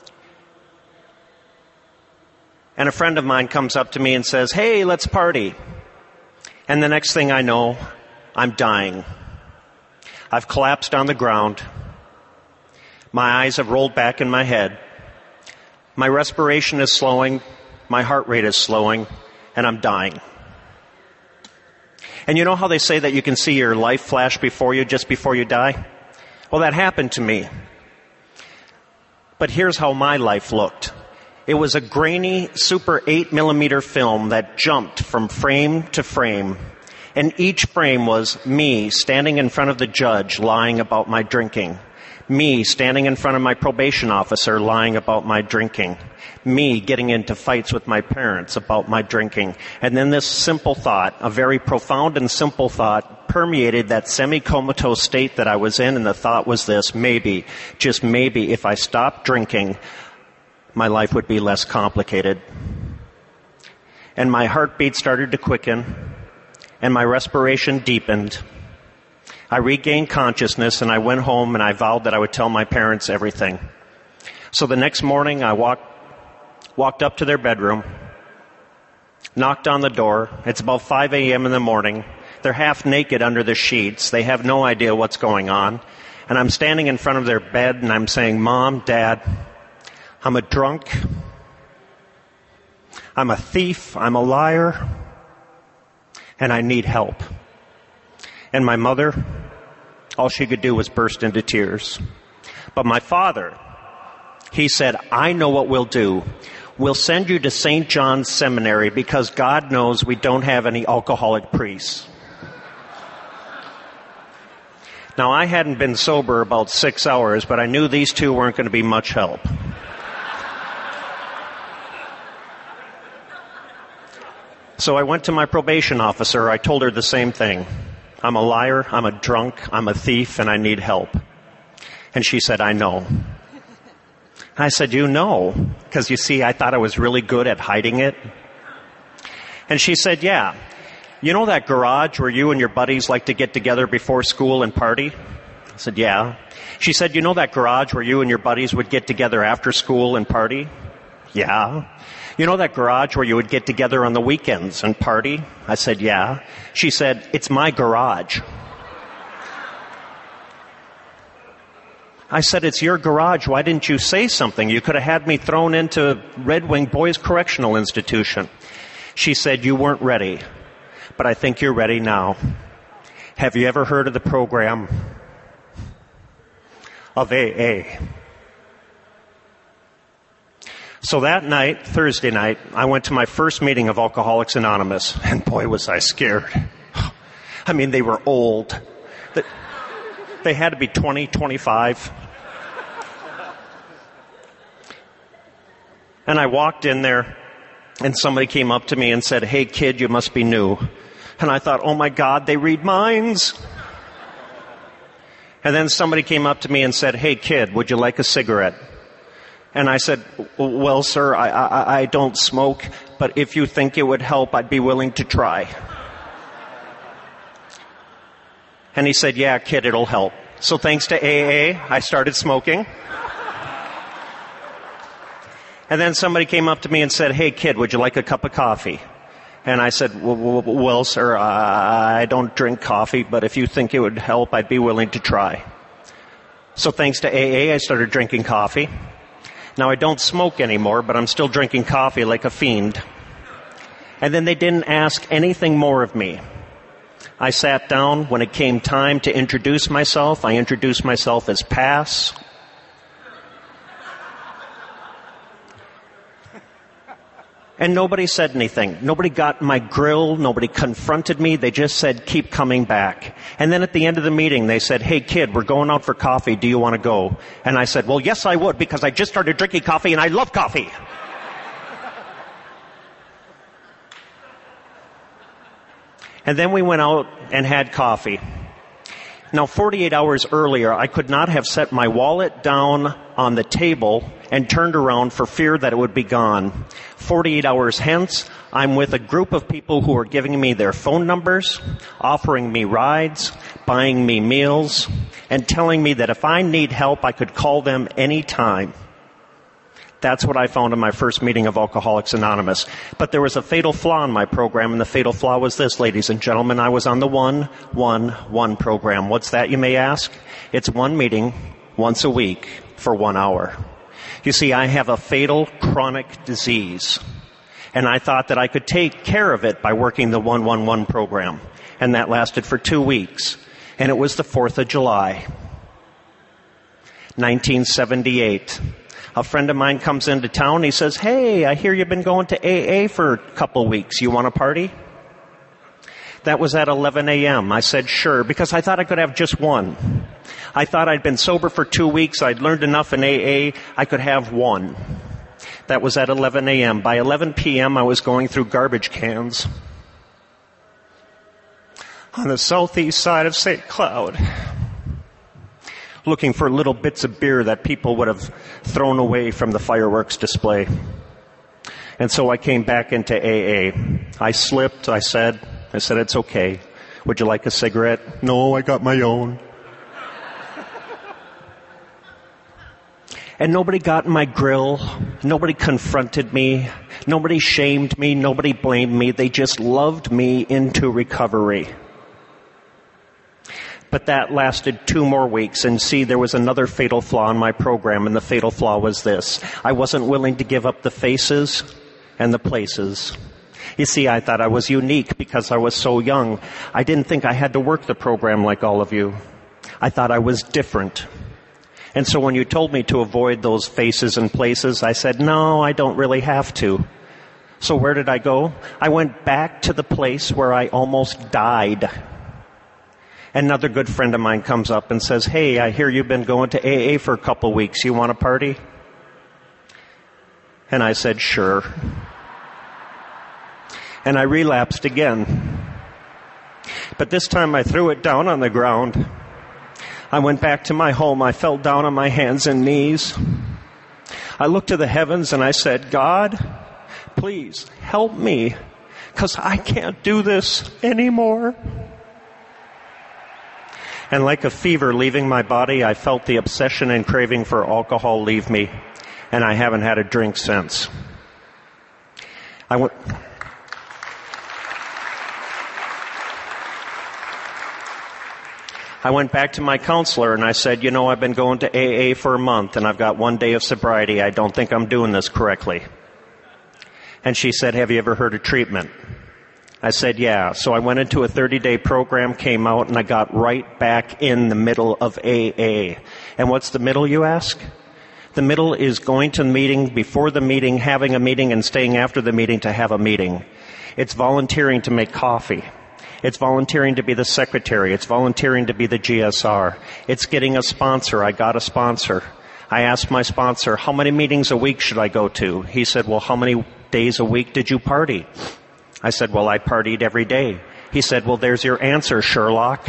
And a friend of mine comes up to me and says, hey, let's party. And the next thing I know, I'm dying. I've collapsed on the ground. My eyes have rolled back in my head. My respiration is slowing. My heart rate is slowing. And I'm dying. And you know how they say that you can see your life flash before you just before you die? Well, that happened to me. But here's how my life looked. It was a grainy, super eight millimeter film that jumped from frame to frame. And each frame was me standing in front of the judge lying about my drinking. Me standing in front of my probation officer lying about my drinking. Me getting into fights with my parents about my drinking. And then this simple thought, a very profound and simple thought, permeated that semi-comatose state that I was in, and the thought was this: maybe, just maybe, if I stopped drinking, my life would be less complicated. And my heartbeat started to quicken, and my respiration deepened. I regained consciousness, and I went home, and I vowed that I would tell my parents everything. So the next morning, I walked walked up to their bedroom, knocked on the door. It's about five a.m. in the morning. They're half naked under the sheets. They have no idea what's going on. And I'm standing in front of their bed, and I'm saying, Mom, Dad, I'm a drunk. I'm a thief. I'm a liar. And I need help. And my mother, all she could do was burst into tears. But my father, he said, I know what we'll do. We'll send you to Saint John's Seminary because God knows we don't have any alcoholic priests. Now, I hadn't been sober about six hours, but I knew these two weren't going to be much help. So I went to my probation officer. I told her the same thing. I'm a liar, I'm a drunk, I'm a thief, and I need help. And she said, I know. I said, you know? Because you see, I thought I was really good at hiding it. And she said, yeah. You know that garage where you and your buddies like to get together before school and party? I said, yeah. She said, you know that garage where you and your buddies would get together after school and party? Yeah. You know that garage where you would get together on the weekends and party? I said, yeah. She said, it's my garage. I said, it's your garage. Why didn't you say something? You could have had me thrown into Red Wing Boys Correctional Institution. She said, you weren't ready, but I think you're ready now. Have you ever heard of the program of A A? So that night, Thursday night, I went to my first meeting of Alcoholics Anonymous, and boy, was I scared. I mean, they were old. They had to be twenty, twenty-five. And I walked in there, and somebody came up to me and said, hey, kid, you must be new. And I thought, oh, my God, they read minds. And then somebody came up to me and said, hey, kid, would you like a cigarette? And I said, well, sir, I, I, I don't smoke, but if you think it would help, I'd be willing to try. And he said, yeah, kid, it'll help. So thanks to A A, I started smoking. And then somebody came up to me and said, hey, kid, would you like a cup of coffee? And I said, well, well sir, I don't drink coffee, but if you think it would help, I'd be willing to try. So thanks to A A, I started drinking coffee. Now, I don't smoke anymore, but I'm still drinking coffee like a fiend. And then they didn't ask anything more of me. I sat down. When it came time to introduce myself, I introduced myself as Pass. And nobody said anything. Nobody got my grill. Nobody confronted me. They just said, keep coming back. And then at the end of the meeting, they said, hey, kid, we're going out for coffee. Do you want to go? And I said, well, yes, I would, because I just started drinking coffee and I love coffee. And then we went out and had coffee. Now, forty-eight hours earlier, I could not have set my wallet down on the table and turned around for fear that it would be gone. forty-eight hours hence, I'm with a group of people who are giving me their phone numbers, offering me rides, buying me meals, and telling me that if I need help, I could call them any time. That's what I found in my first meeting of Alcoholics Anonymous. But there was a fatal flaw in my program, and the fatal flaw was this, ladies and gentlemen. I was on the one, one, one program. What's that, you may ask? It's one meeting once a week for one hour. You see, I have a fatal chronic disease, and I thought that I could take care of it by working the one, one, one program. And that lasted for two weeks. And it was the fourth of July, nineteen seventy-eight. A friend of mine comes into town. He says, hey, I hear you've been going to A A for a couple weeks. You want to party? That was at eleven a.m. I said, sure, because I thought I could have just one. I thought I'd been sober for two weeks. I'd learned enough in A A. I could have one. That was at eleven a.m. By eleven p.m., I was going through garbage cans on the southeast side of Saint Cloud, looking for little bits of beer that people would have thrown away from the fireworks display. And so I came back into A A. I slipped. I said, I said, it's okay. Would you like a cigarette? No, I got my own. And nobody got in my grill. Nobody confronted me. Nobody shamed me. Nobody blamed me. They just loved me into recovery. But that lasted two more weeks, and see, there was another fatal flaw in my program, and the fatal flaw was this. I wasn't willing to give up the faces and the places. You see, I thought I was unique because I was so young. I didn't think I had to work the program like all of you. I thought I was different. And so when you told me to avoid those faces and places, I said, no, I don't really have to. So where did I go? I went back to the place where I almost died. Another good friend of mine comes up and says, hey, I hear you've been going to A A for a couple weeks. You want a party? And I said, sure. And I relapsed again. But this time I threw it down on the ground. I went back to my home. I fell down on my hands and knees. I looked to the heavens and I said, God, please help me, because I can't do this anymore. And like a fever leaving my body, I felt the obsession and craving for alcohol leave me, and I haven't had a drink since. I went... I went back to my counselor and I said, you know, I've been going to A A for a month and I've got one day of sobriety. I don't think I'm doing this correctly. And she said, have you ever heard of treatment? I said, yeah. So I went into a thirty-day program, came out, and I got right back in the middle of A A. And what's the middle, you ask? The middle is going to the meeting, before the meeting, having a meeting, and staying after the meeting to have a meeting. It's volunteering to make coffee. It's volunteering to be the secretary. It's volunteering to be the G S R. It's getting a sponsor. I got a sponsor. I asked my sponsor, how many meetings a week should I go to? He said, well, how many days a week did you party? I said, well, I partied every day. He said, well, there's your answer, Sherlock.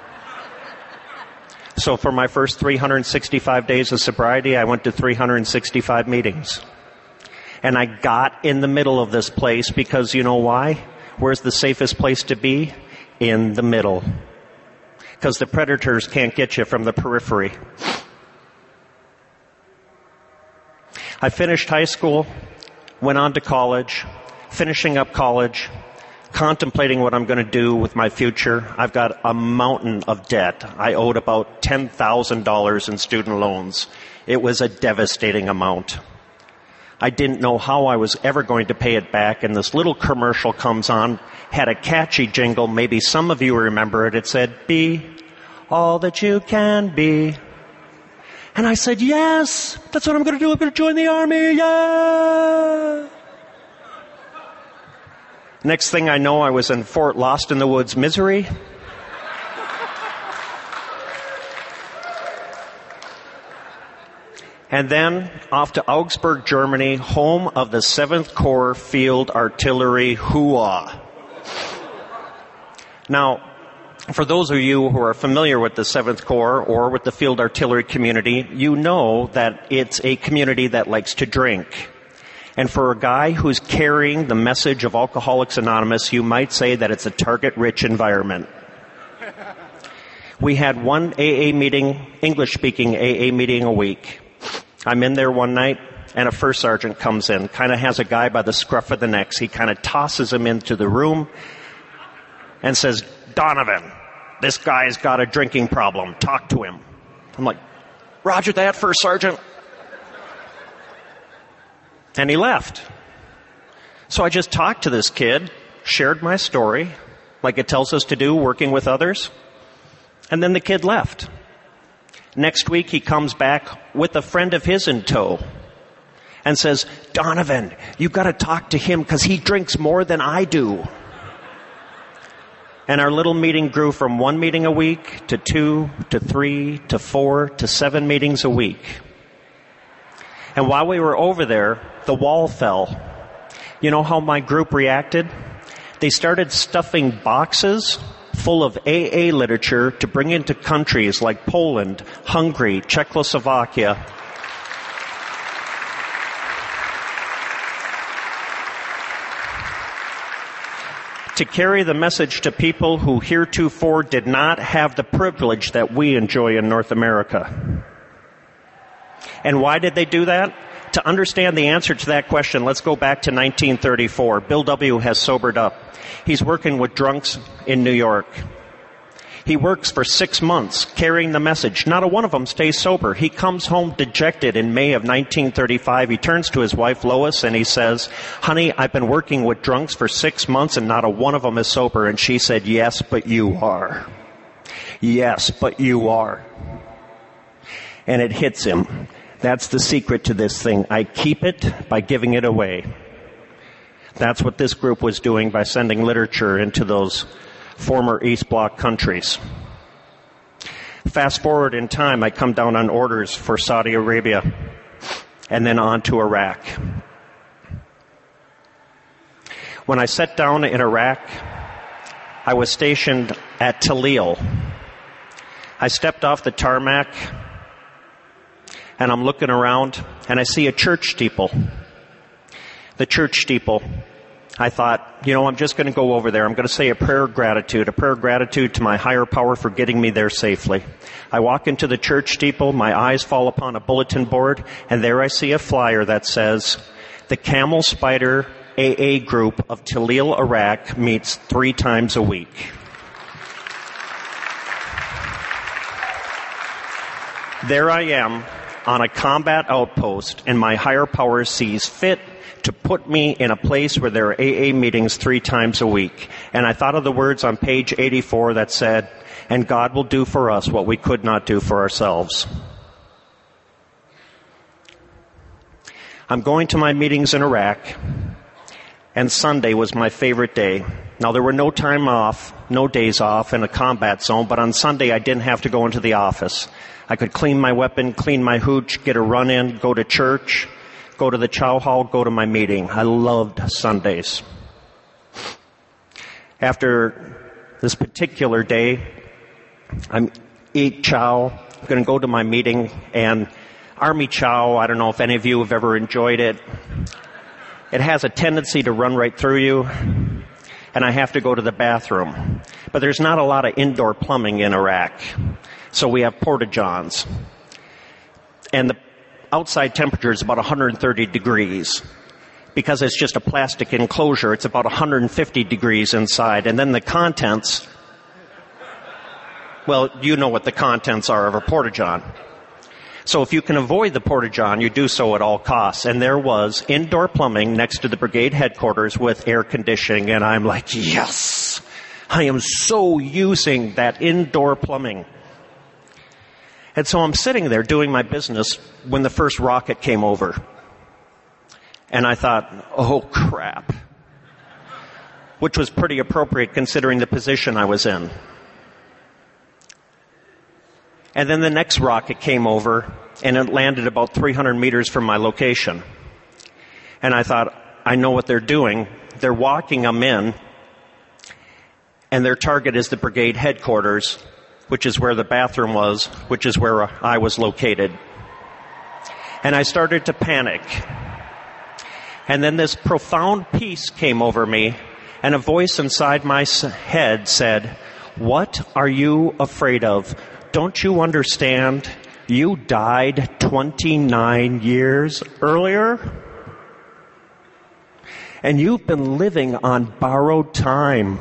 So for my first three hundred sixty-five days of sobriety, I went to three hundred sixty-five meetings. And I got in the middle of this place because you know why? Where's the safest place to be? In the middle. Because the predators can't get you from the periphery. I finished high school, went on to college, finishing up college, contemplating what I'm going to do with my future. I've got a mountain of debt. I owed about ten thousand dollars in student loans. It was a devastating amount. I didn't know how I was ever going to pay it back, and this little commercial comes on, had a catchy jingle, maybe some of you remember it. It said, be all that you can be. And I said, yes, that's what I'm going to do. I'm going to join the army, yeah! Next thing I know, I was in Fort Lost in the Woods, Missouri. And then off to Augsburg, Germany, home of the seventh Corps Field Artillery, hoo-ah. Now, for those of you who are familiar with the seventh Corps or with the Field Artillery community, you know that it's a community that likes to drink. And for a guy who's carrying the message of Alcoholics Anonymous, you might say that it's a target-rich environment. We had one A A meeting, English-speaking A A meeting a week. I'm in there one night, and a first sergeant comes in, kind of has a guy by the scruff of the neck. He kind of tosses him into the room and says, Donovan, this guy's got a drinking problem. Talk to him. I'm like, Roger that, first sergeant. And he left. So I just talked to this kid, shared my story, like it tells us to do, working with others. And then the kid left. Next week he comes back with a friend of his in tow and says, Donovan, you've got to talk to him because he drinks more than I do. And our little meeting grew from one meeting a week to two to three to four to seven meetings a week. And while we were over there, the wall fell. You know how my group reacted? They started stuffing boxes full of A A literature to bring into countries like Poland, Hungary, Czechoslovakia. To carry the message to people who heretofore did not have the privilege that we enjoy in North America. And why did they do that? To understand the answer to that question, let's go back to nineteen thirty-four. Bill W. has sobered up. He's working with drunks in New York. He works for six months carrying the message. Not a one of them stays sober. He comes home dejected in May of nineteen thirty-five. He turns to his wife, Lois, and he says, honey, I've been working with drunks for six months and not a one of them is sober. And she said, yes, but you are. Yes, but you are. And it hits him. That's the secret to this thing. I keep it by giving it away. That's what this group was doing by sending literature into those former East Bloc countries. Fast forward in time, I come down on orders for Saudi Arabia and then on to Iraq. When I sat down in Iraq, I was stationed at Talil. I stepped off the tarmac and I'm looking around and I see a church steeple. The church steeple. I thought, you know, I'm just going to go over there. I'm going to say a prayer of gratitude, a prayer of gratitude to my higher power for getting me there safely. I walk into the church steeple, my eyes fall upon a bulletin board, and there I see a flyer that says, the Camel Spider A A group of Talil, Iraq meets three times a week. There I am on a combat outpost, and my higher power sees fit to put me in a place where there are A A meetings three times a week. And I thought of the words on page eighty-four that said, "And God will do for us what we could not do for ourselves." I'm going to my meetings in Iraq, and Sunday was my favorite day. Now, there were no time off, no days off in a combat zone, but on Sunday I didn't have to go into the office. I could clean my weapon, clean my hooch, get a run in, go to church, go to the chow hall, go to my meeting. I loved Sundays. After this particular day, I eat chow, I'm going to go to my meeting, and Army chow, I don't know if any of you have ever enjoyed it. It has a tendency to run right through you, and I have to go to the bathroom. But there's not a lot of indoor plumbing in Iraq, so we have porta-johns. And the outside temperature is about one hundred thirty degrees. Because it's just a plastic enclosure, it's about one hundred fifty degrees inside. And then the contents, well, you know what the contents are of a porta-john. So if you can avoid the porta-john, you do so at all costs. And there was indoor plumbing next to the brigade headquarters with air conditioning. And I'm like, yes, I am so using that indoor plumbing. And so I'm sitting there doing my business when the first rocket came over. And I thought, oh, crap. Which was pretty appropriate considering the position I was in. And then the next rocket came over, and it landed about three hundred meters from my location. And I thought, I know what they're doing. They're walking them in, and their target is the brigade headquarters, which is where the bathroom was, which is where I was located. And I started to panic. And then this profound peace came over me, and a voice inside my head said, "What are you afraid of? Don't you understand? You died twenty-nine years earlier, and you've been living on borrowed time."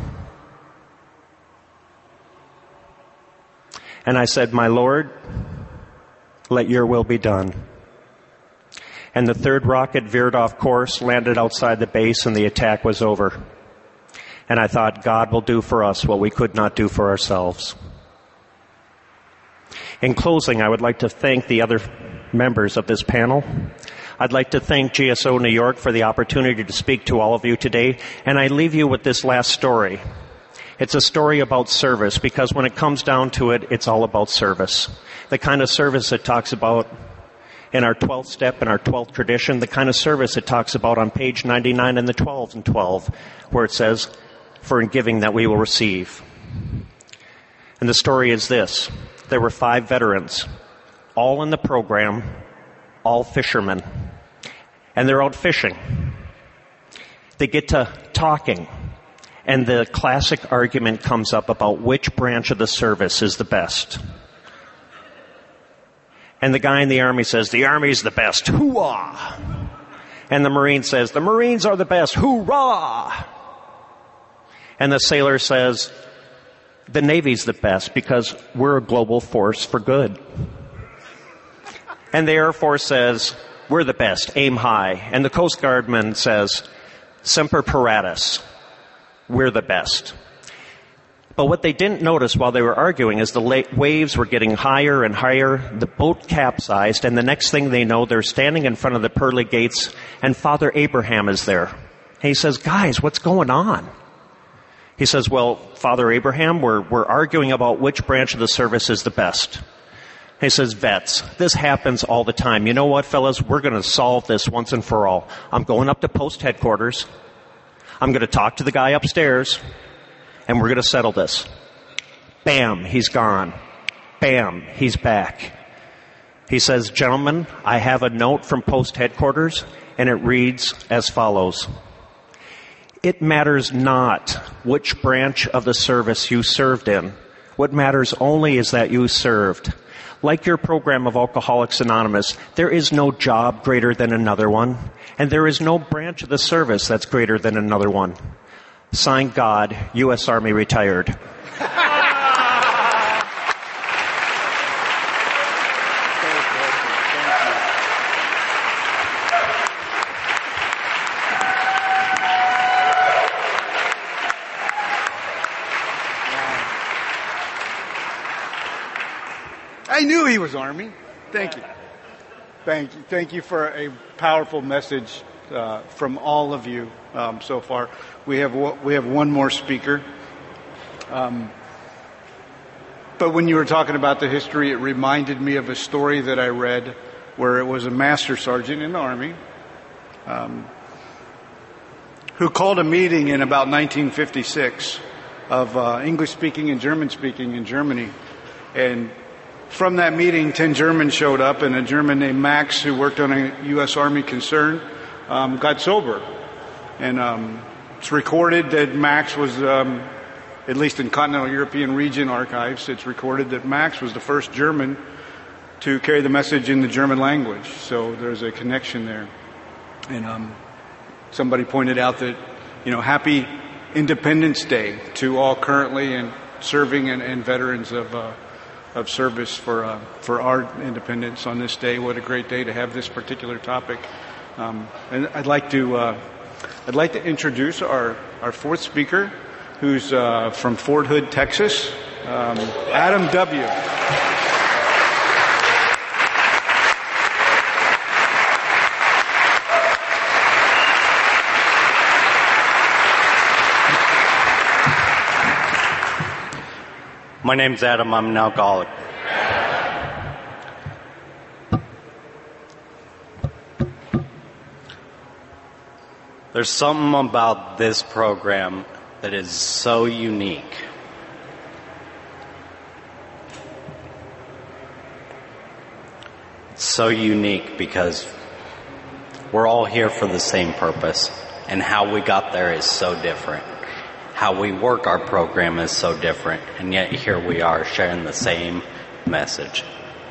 And I said, "My Lord, let your will be done." And the third rocket veered off course, landed outside the base, and the attack was over. And I thought, God will do for us what we could not do for ourselves. In closing, I would like to thank the other members of this panel. I'd like to thank G S O New York for the opportunity to speak to all of you today. And I leave you with this last story. It's a story about service, because when it comes down to it, it's all about service. The kind of service it talks about in our twelfth step, in our twelfth tradition, the kind of service it talks about on page ninety-nine in the twelve and twelve, where it says, "For in giving that we will receive." And the story is this. There were five veterans, all in the program, all fishermen. And they're out fishing. They get to talking. And the classic argument comes up about which branch of the service is the best. And the guy in the Army says, "The Army's the best. Hoo-ah!" And the Marine says, "The Marines are the best. Hoorah!" And the sailor says, "The Navy's the best because we're a global force for good." And the Air Force says, "We're the best. Aim high." And the Coast Guardman says, "Semper Paratus. We're the best." But what they didn't notice while they were arguing is the la- waves were getting higher and higher. The boat capsized, and the next thing they know, they're standing in front of the pearly gates, and Father Abraham is there. And he says, "Guys, what's going on?" He says, "Well, Father Abraham, we're, we're arguing about which branch of the service is the best." He says, "Vets, this happens all the time. You know what, fellas? We're going to solve this once and for all. I'm going up to post headquarters. I'm going to talk to the guy upstairs, and we're going to settle this." Bam, he's gone. Bam, he's back. He says, "Gentlemen, I have a note from post headquarters, and it reads as follows. It matters not which branch of the service you served in What matters only is that you served. Like your program of Alcoholics Anonymous, there is no job greater than another one, and there is no branch of the service that's greater than another one. Signed, God, U S Army retired. I knew he was Army. Thank you. Thank you. Thank you for a powerful message uh, from all of you um, so far. We have we have one more speaker. Um, but when you were talking about the history, it reminded me of a story that I read where it was a master sergeant in the Army um, who called a meeting in about nineteen fifty-six of uh, English-speaking and German-speaking in Germany. And from that meeting, ten Germans showed up, and a German named Max, who worked on a U S Army concern, um, got sober. And um, it's recorded that Max was, um, at least in Continental European Region archives, it's recorded that Max was the first German to carry the message in the German language. So there's a connection there. And um, somebody pointed out that, you know, happy Independence Day to all currently and serving and, and veterans of uh, of service for uh, for our independence on this day. What a great day to have this particular topic. Um, and I'd like to uh, I'd like to introduce our our fourth speaker, who's uh, from Fort Hood, Texas, um, Adam W. My name's Adam. I'm an alcoholic. There's something about this program that is so unique. It's so unique because we're all here for the same purpose, and how we got there is so different. How we work our program is so different, and yet here we are sharing the same message.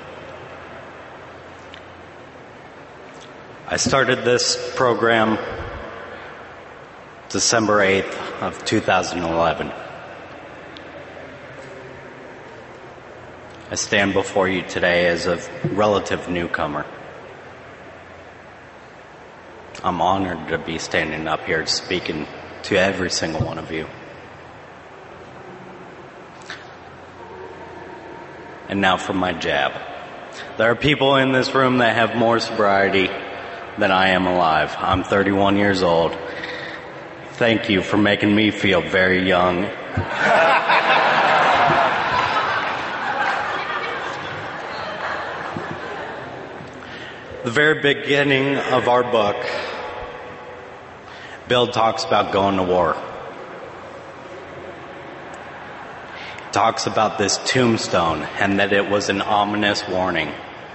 I started this program December eighth of two thousand eleven. I stand before you today as a relative newcomer. I'm honored to be standing up here speaking to every single one of you. And now for my jab. There are people in this room that have more sobriety than I am alive. I'm thirty-one years old. Thank you for making me feel very young. The very beginning of our book, Bill talks about going to war. He talks about this tombstone and that it was an ominous warning.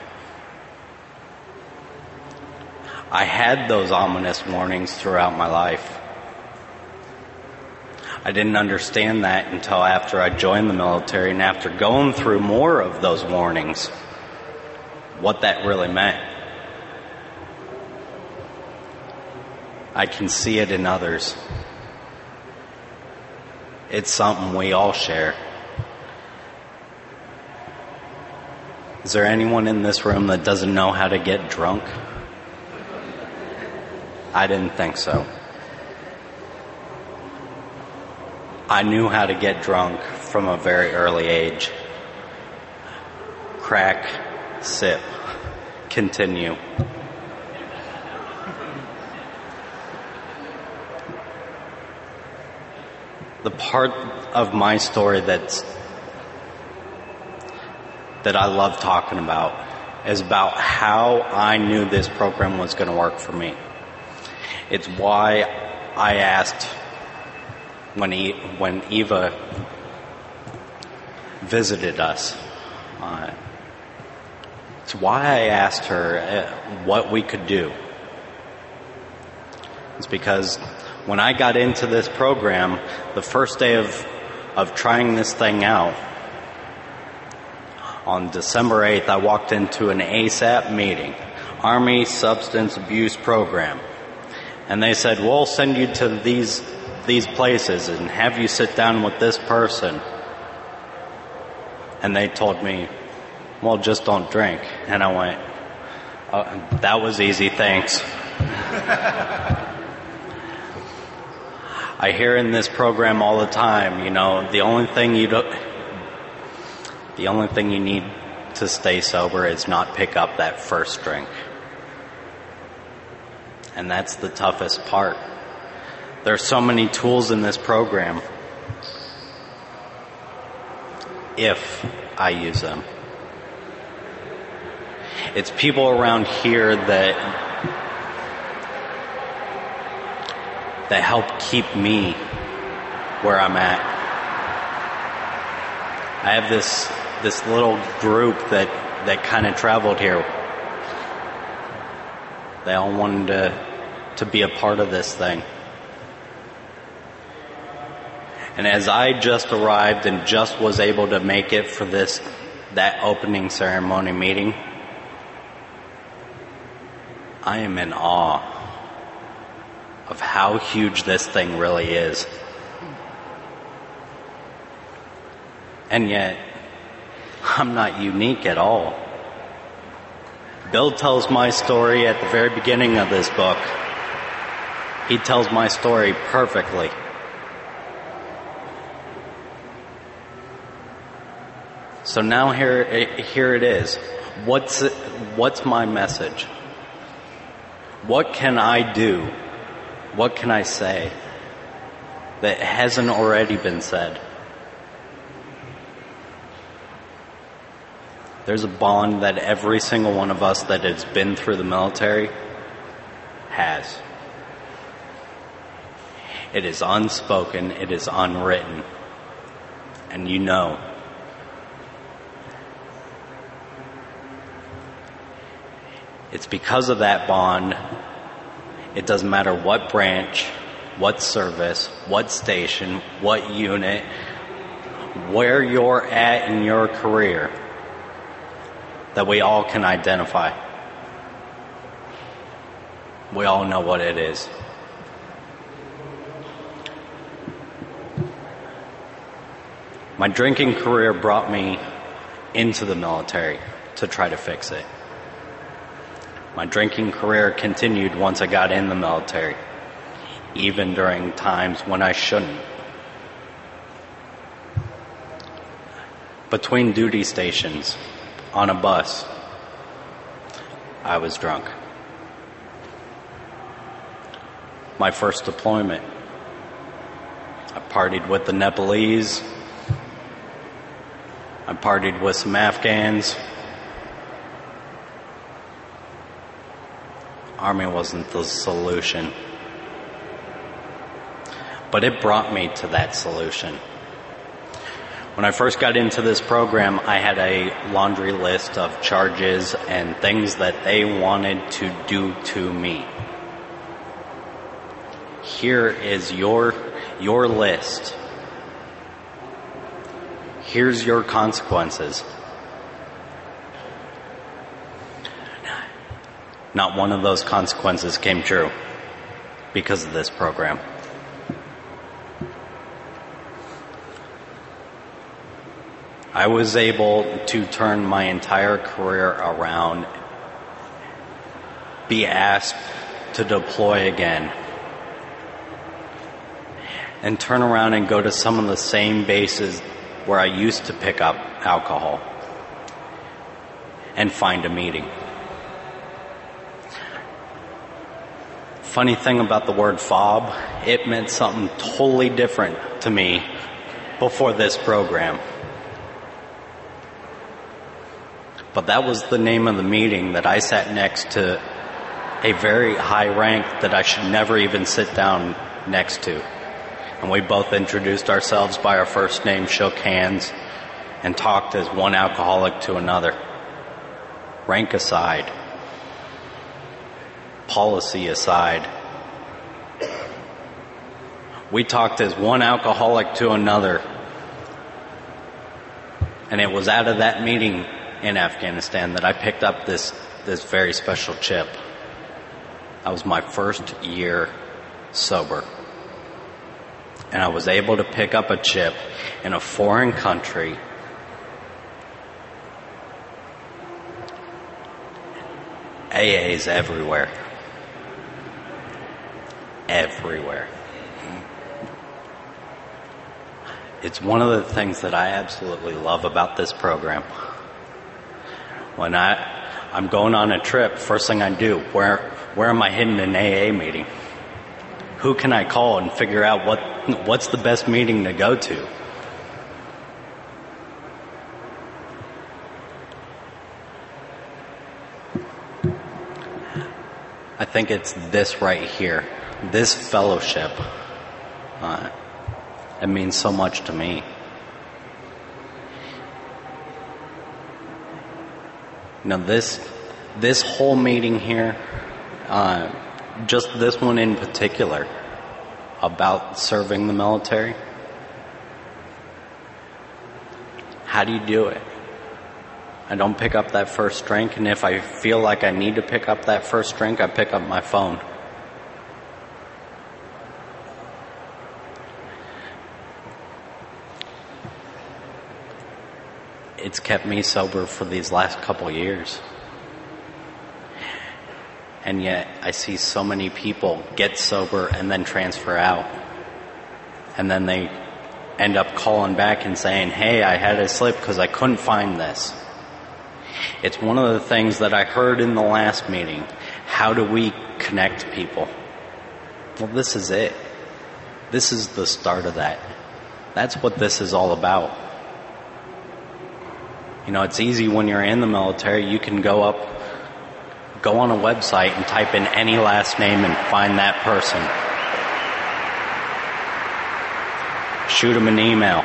I had those ominous warnings throughout my life. I didn't understand that until after I joined the military and after going through more of those warnings, what that really meant. I can see it in others. It's something we all share. Is there anyone in this room that doesn't know how to get drunk? I didn't think so. I knew how to get drunk from a very early age. Crack, sip, continue. The part of my story that's that I love talking about is about how I knew this program was going to work for me. It's why I asked when e- when Eva visited us. Uh, it's why I asked her uh, what we could do. It's because when I got into this program, the first day of of trying this thing out, on December eighth, I walked into an ASAP meeting, Army Substance Abuse Program. And they said, we'll send you to these these places and have you sit down with this person. And they told me, well, just don't drink. And I went, oh, that was easy, thanks. I hear in this program all the time, you know, the only thing you don't, the only thing you need to stay sober is not pick up that first drink. And that's the toughest part. There are so many tools in this program if I use them. It's people around here that that help keep me where I'm at. I have this this little group that, that kind of traveled here. They all wanted to to be a part of this thing. And as I just arrived and just was able to make it for this, that opening ceremony meeting, I am in awe of how huge this thing really is. And yet, I'm not unique at all. Bill tells my story at the very beginning of this book. He tells my story perfectly. So now here, here it is. What's it, what's my message? What can I do? What can I say that hasn't already been said? There's a bond that every single one of us that has been through the military has. It is unspoken, it is unwritten, and you know. It's because of that bond, it doesn't matter what branch, what service, what station, what unit, where you're at in your career, that we all can identify. We all know what it is. My drinking career brought me into the military to try to fix it. My drinking career continued once I got in the military, even during times when I shouldn't. Between duty stations, on a bus, I was drunk. My first deployment, I partied with the Nepalese, I partied with some Afghans. Army wasn't the solution. But it brought me to that solution. When I first got into this program, I had a laundry list of charges and things that they wanted to do to me. Here is your, your list. Here's your consequences. Not one of those consequences came true because of this program. I was able to turn my entire career around, be asked to deploy again, and turn around and go to some of the same bases where I used to pick up alcohol and find a meeting. Funny thing about the word fob, it meant something totally different to me before this program. But that was the name of the meeting that I sat next to a very high rank that I should never even sit down next to. And we both introduced ourselves by our first name, shook hands, and talked as one alcoholic to another. Rank aside. Policy aside. We talked as one alcoholic to another. And it was out of that meeting in Afghanistan that I picked up this, this very special chip. That was my first year sober. And I was able to pick up a chip in a foreign country. A A is everywhere. Everywhere. It's one of the things that I absolutely love about this program. When I, I'm going on a trip, first thing I do, where, where am I hitting an A A meeting? Who can I call and figure out what, what's the best meeting to go to? I think it's this right here, this fellowship. Uh, it means so much to me. Now this, this whole meeting here, uh, just this one in particular, about serving the military. How do you do it? I don't pick up that first drink, and if I feel like I need to pick up that first drink, I pick up my phone. It's kept me sober for these last couple years. And yet I see so many people get sober and then transfer out. And then they end up calling back and saying, hey, I had a slip because I couldn't find this. It's one of the things that I heard in the last meeting. How do we connect people? Well, this is it. This is the start of that. That's what this is all about. You know, it's easy when you're in the military. You can go up, go on a website and type in any last name and find that person. Shoot them an email.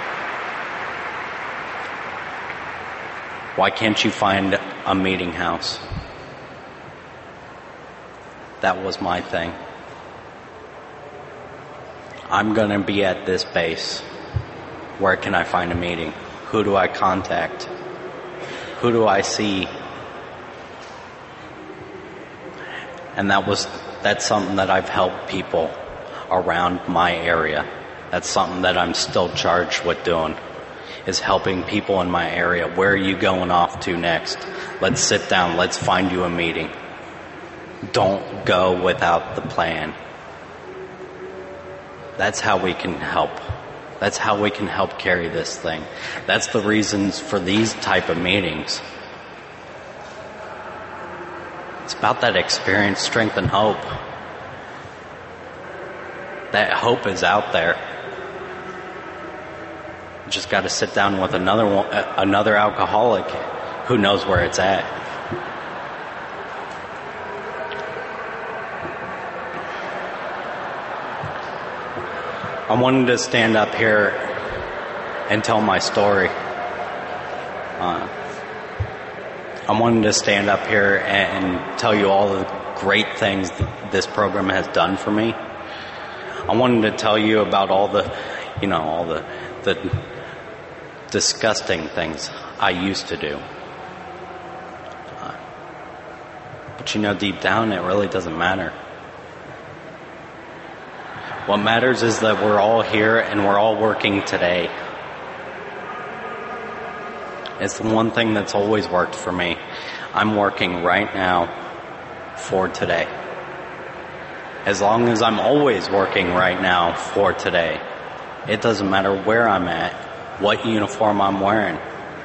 Why can't you find a meeting house? That was my thing. I'm going to be at this base. Where can I find a meeting? Who do I contact? Who do I see? And that was, that's something that I've helped people around my area. That's something that I'm still charged with doing, is helping people in my area. Where are you going off to next? Let's sit down. Let's find you a meeting. Don't go without the plan. That's how we can help. That's how we can help carry this thing. That's the reasons for these type of meetings. It's about that experience, strength, and hope. That hope is out there. You just got to sit down with another one, uh, another alcoholic who knows where it's at. I wanted to stand up here and tell my story. Uh, I wanted to stand up here and, and tell you all the great things that this program has done for me. I wanted to tell you about all the, you know, all the, the disgusting things I used to do. Uh, but you know, deep down, it really doesn't matter. What matters is that we're all here and we're all working today. It's the one thing that's always worked for me. I'm working right now for today. As long as I'm always working right now for today, it doesn't matter where I'm at, what uniform I'm wearing,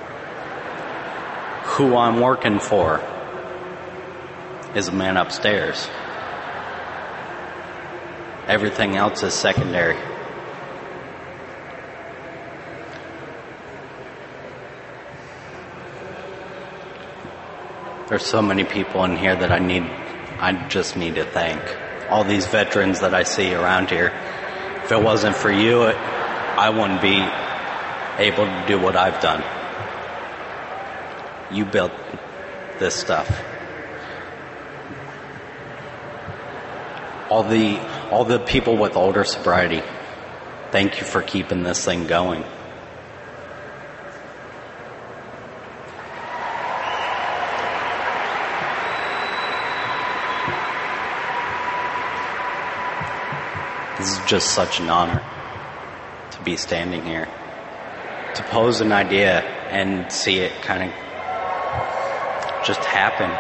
who I'm working for is a man upstairs. Everything else is secondary. There's so many people in here that I need, I just need to thank. All these veterans that I see around here. If it wasn't for you, it, I wouldn't be able to do what I've done. You built this stuff. All the all the people with older sobriety, thank you for keeping this thing going. This is just such an honor to be standing here, to pose an idea and see it kind of just happen.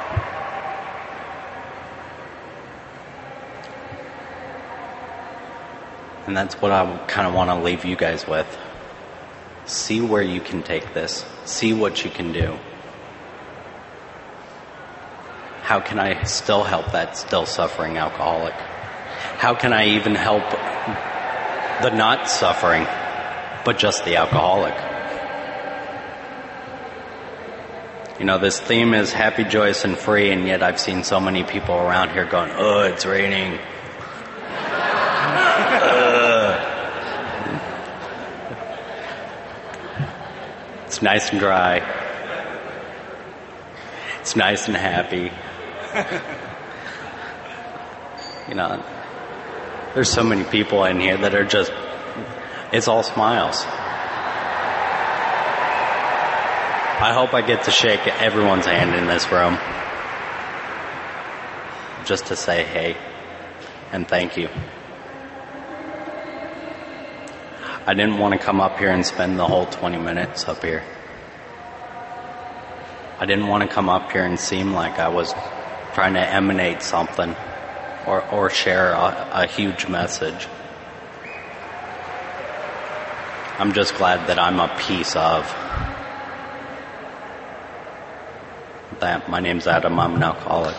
And that's what I kind of want to leave you guys with. See where you can take this. See what you can do. How can I still help that still suffering alcoholic? How can I even help the not suffering, but just the alcoholic? You know, this theme is happy, joyous, and free, and yet I've seen so many people around here going, oh, it's raining. It's nice and dry. It's nice and happy. You know, there's so many people in here that are just, it's all smiles. I hope I get to shake everyone's hand in this room. Just to say hey and thank you. I didn't want to come up here and spend the whole twenty minutes up here. I didn't want to come up here and seem like I was trying to emanate something or, or share a, a huge message. I'm just glad that I'm a piece of that. My name's Adam. I'm an alcoholic.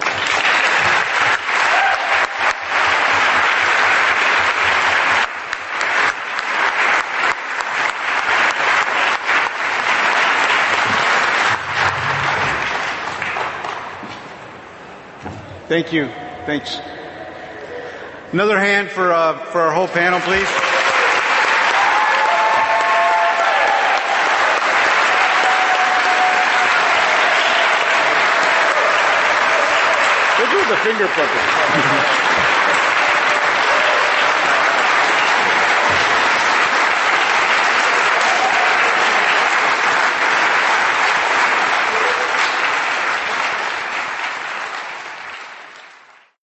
Thank you. Thanks. Another hand for uh, for our whole panel, please. This was a finger puppet.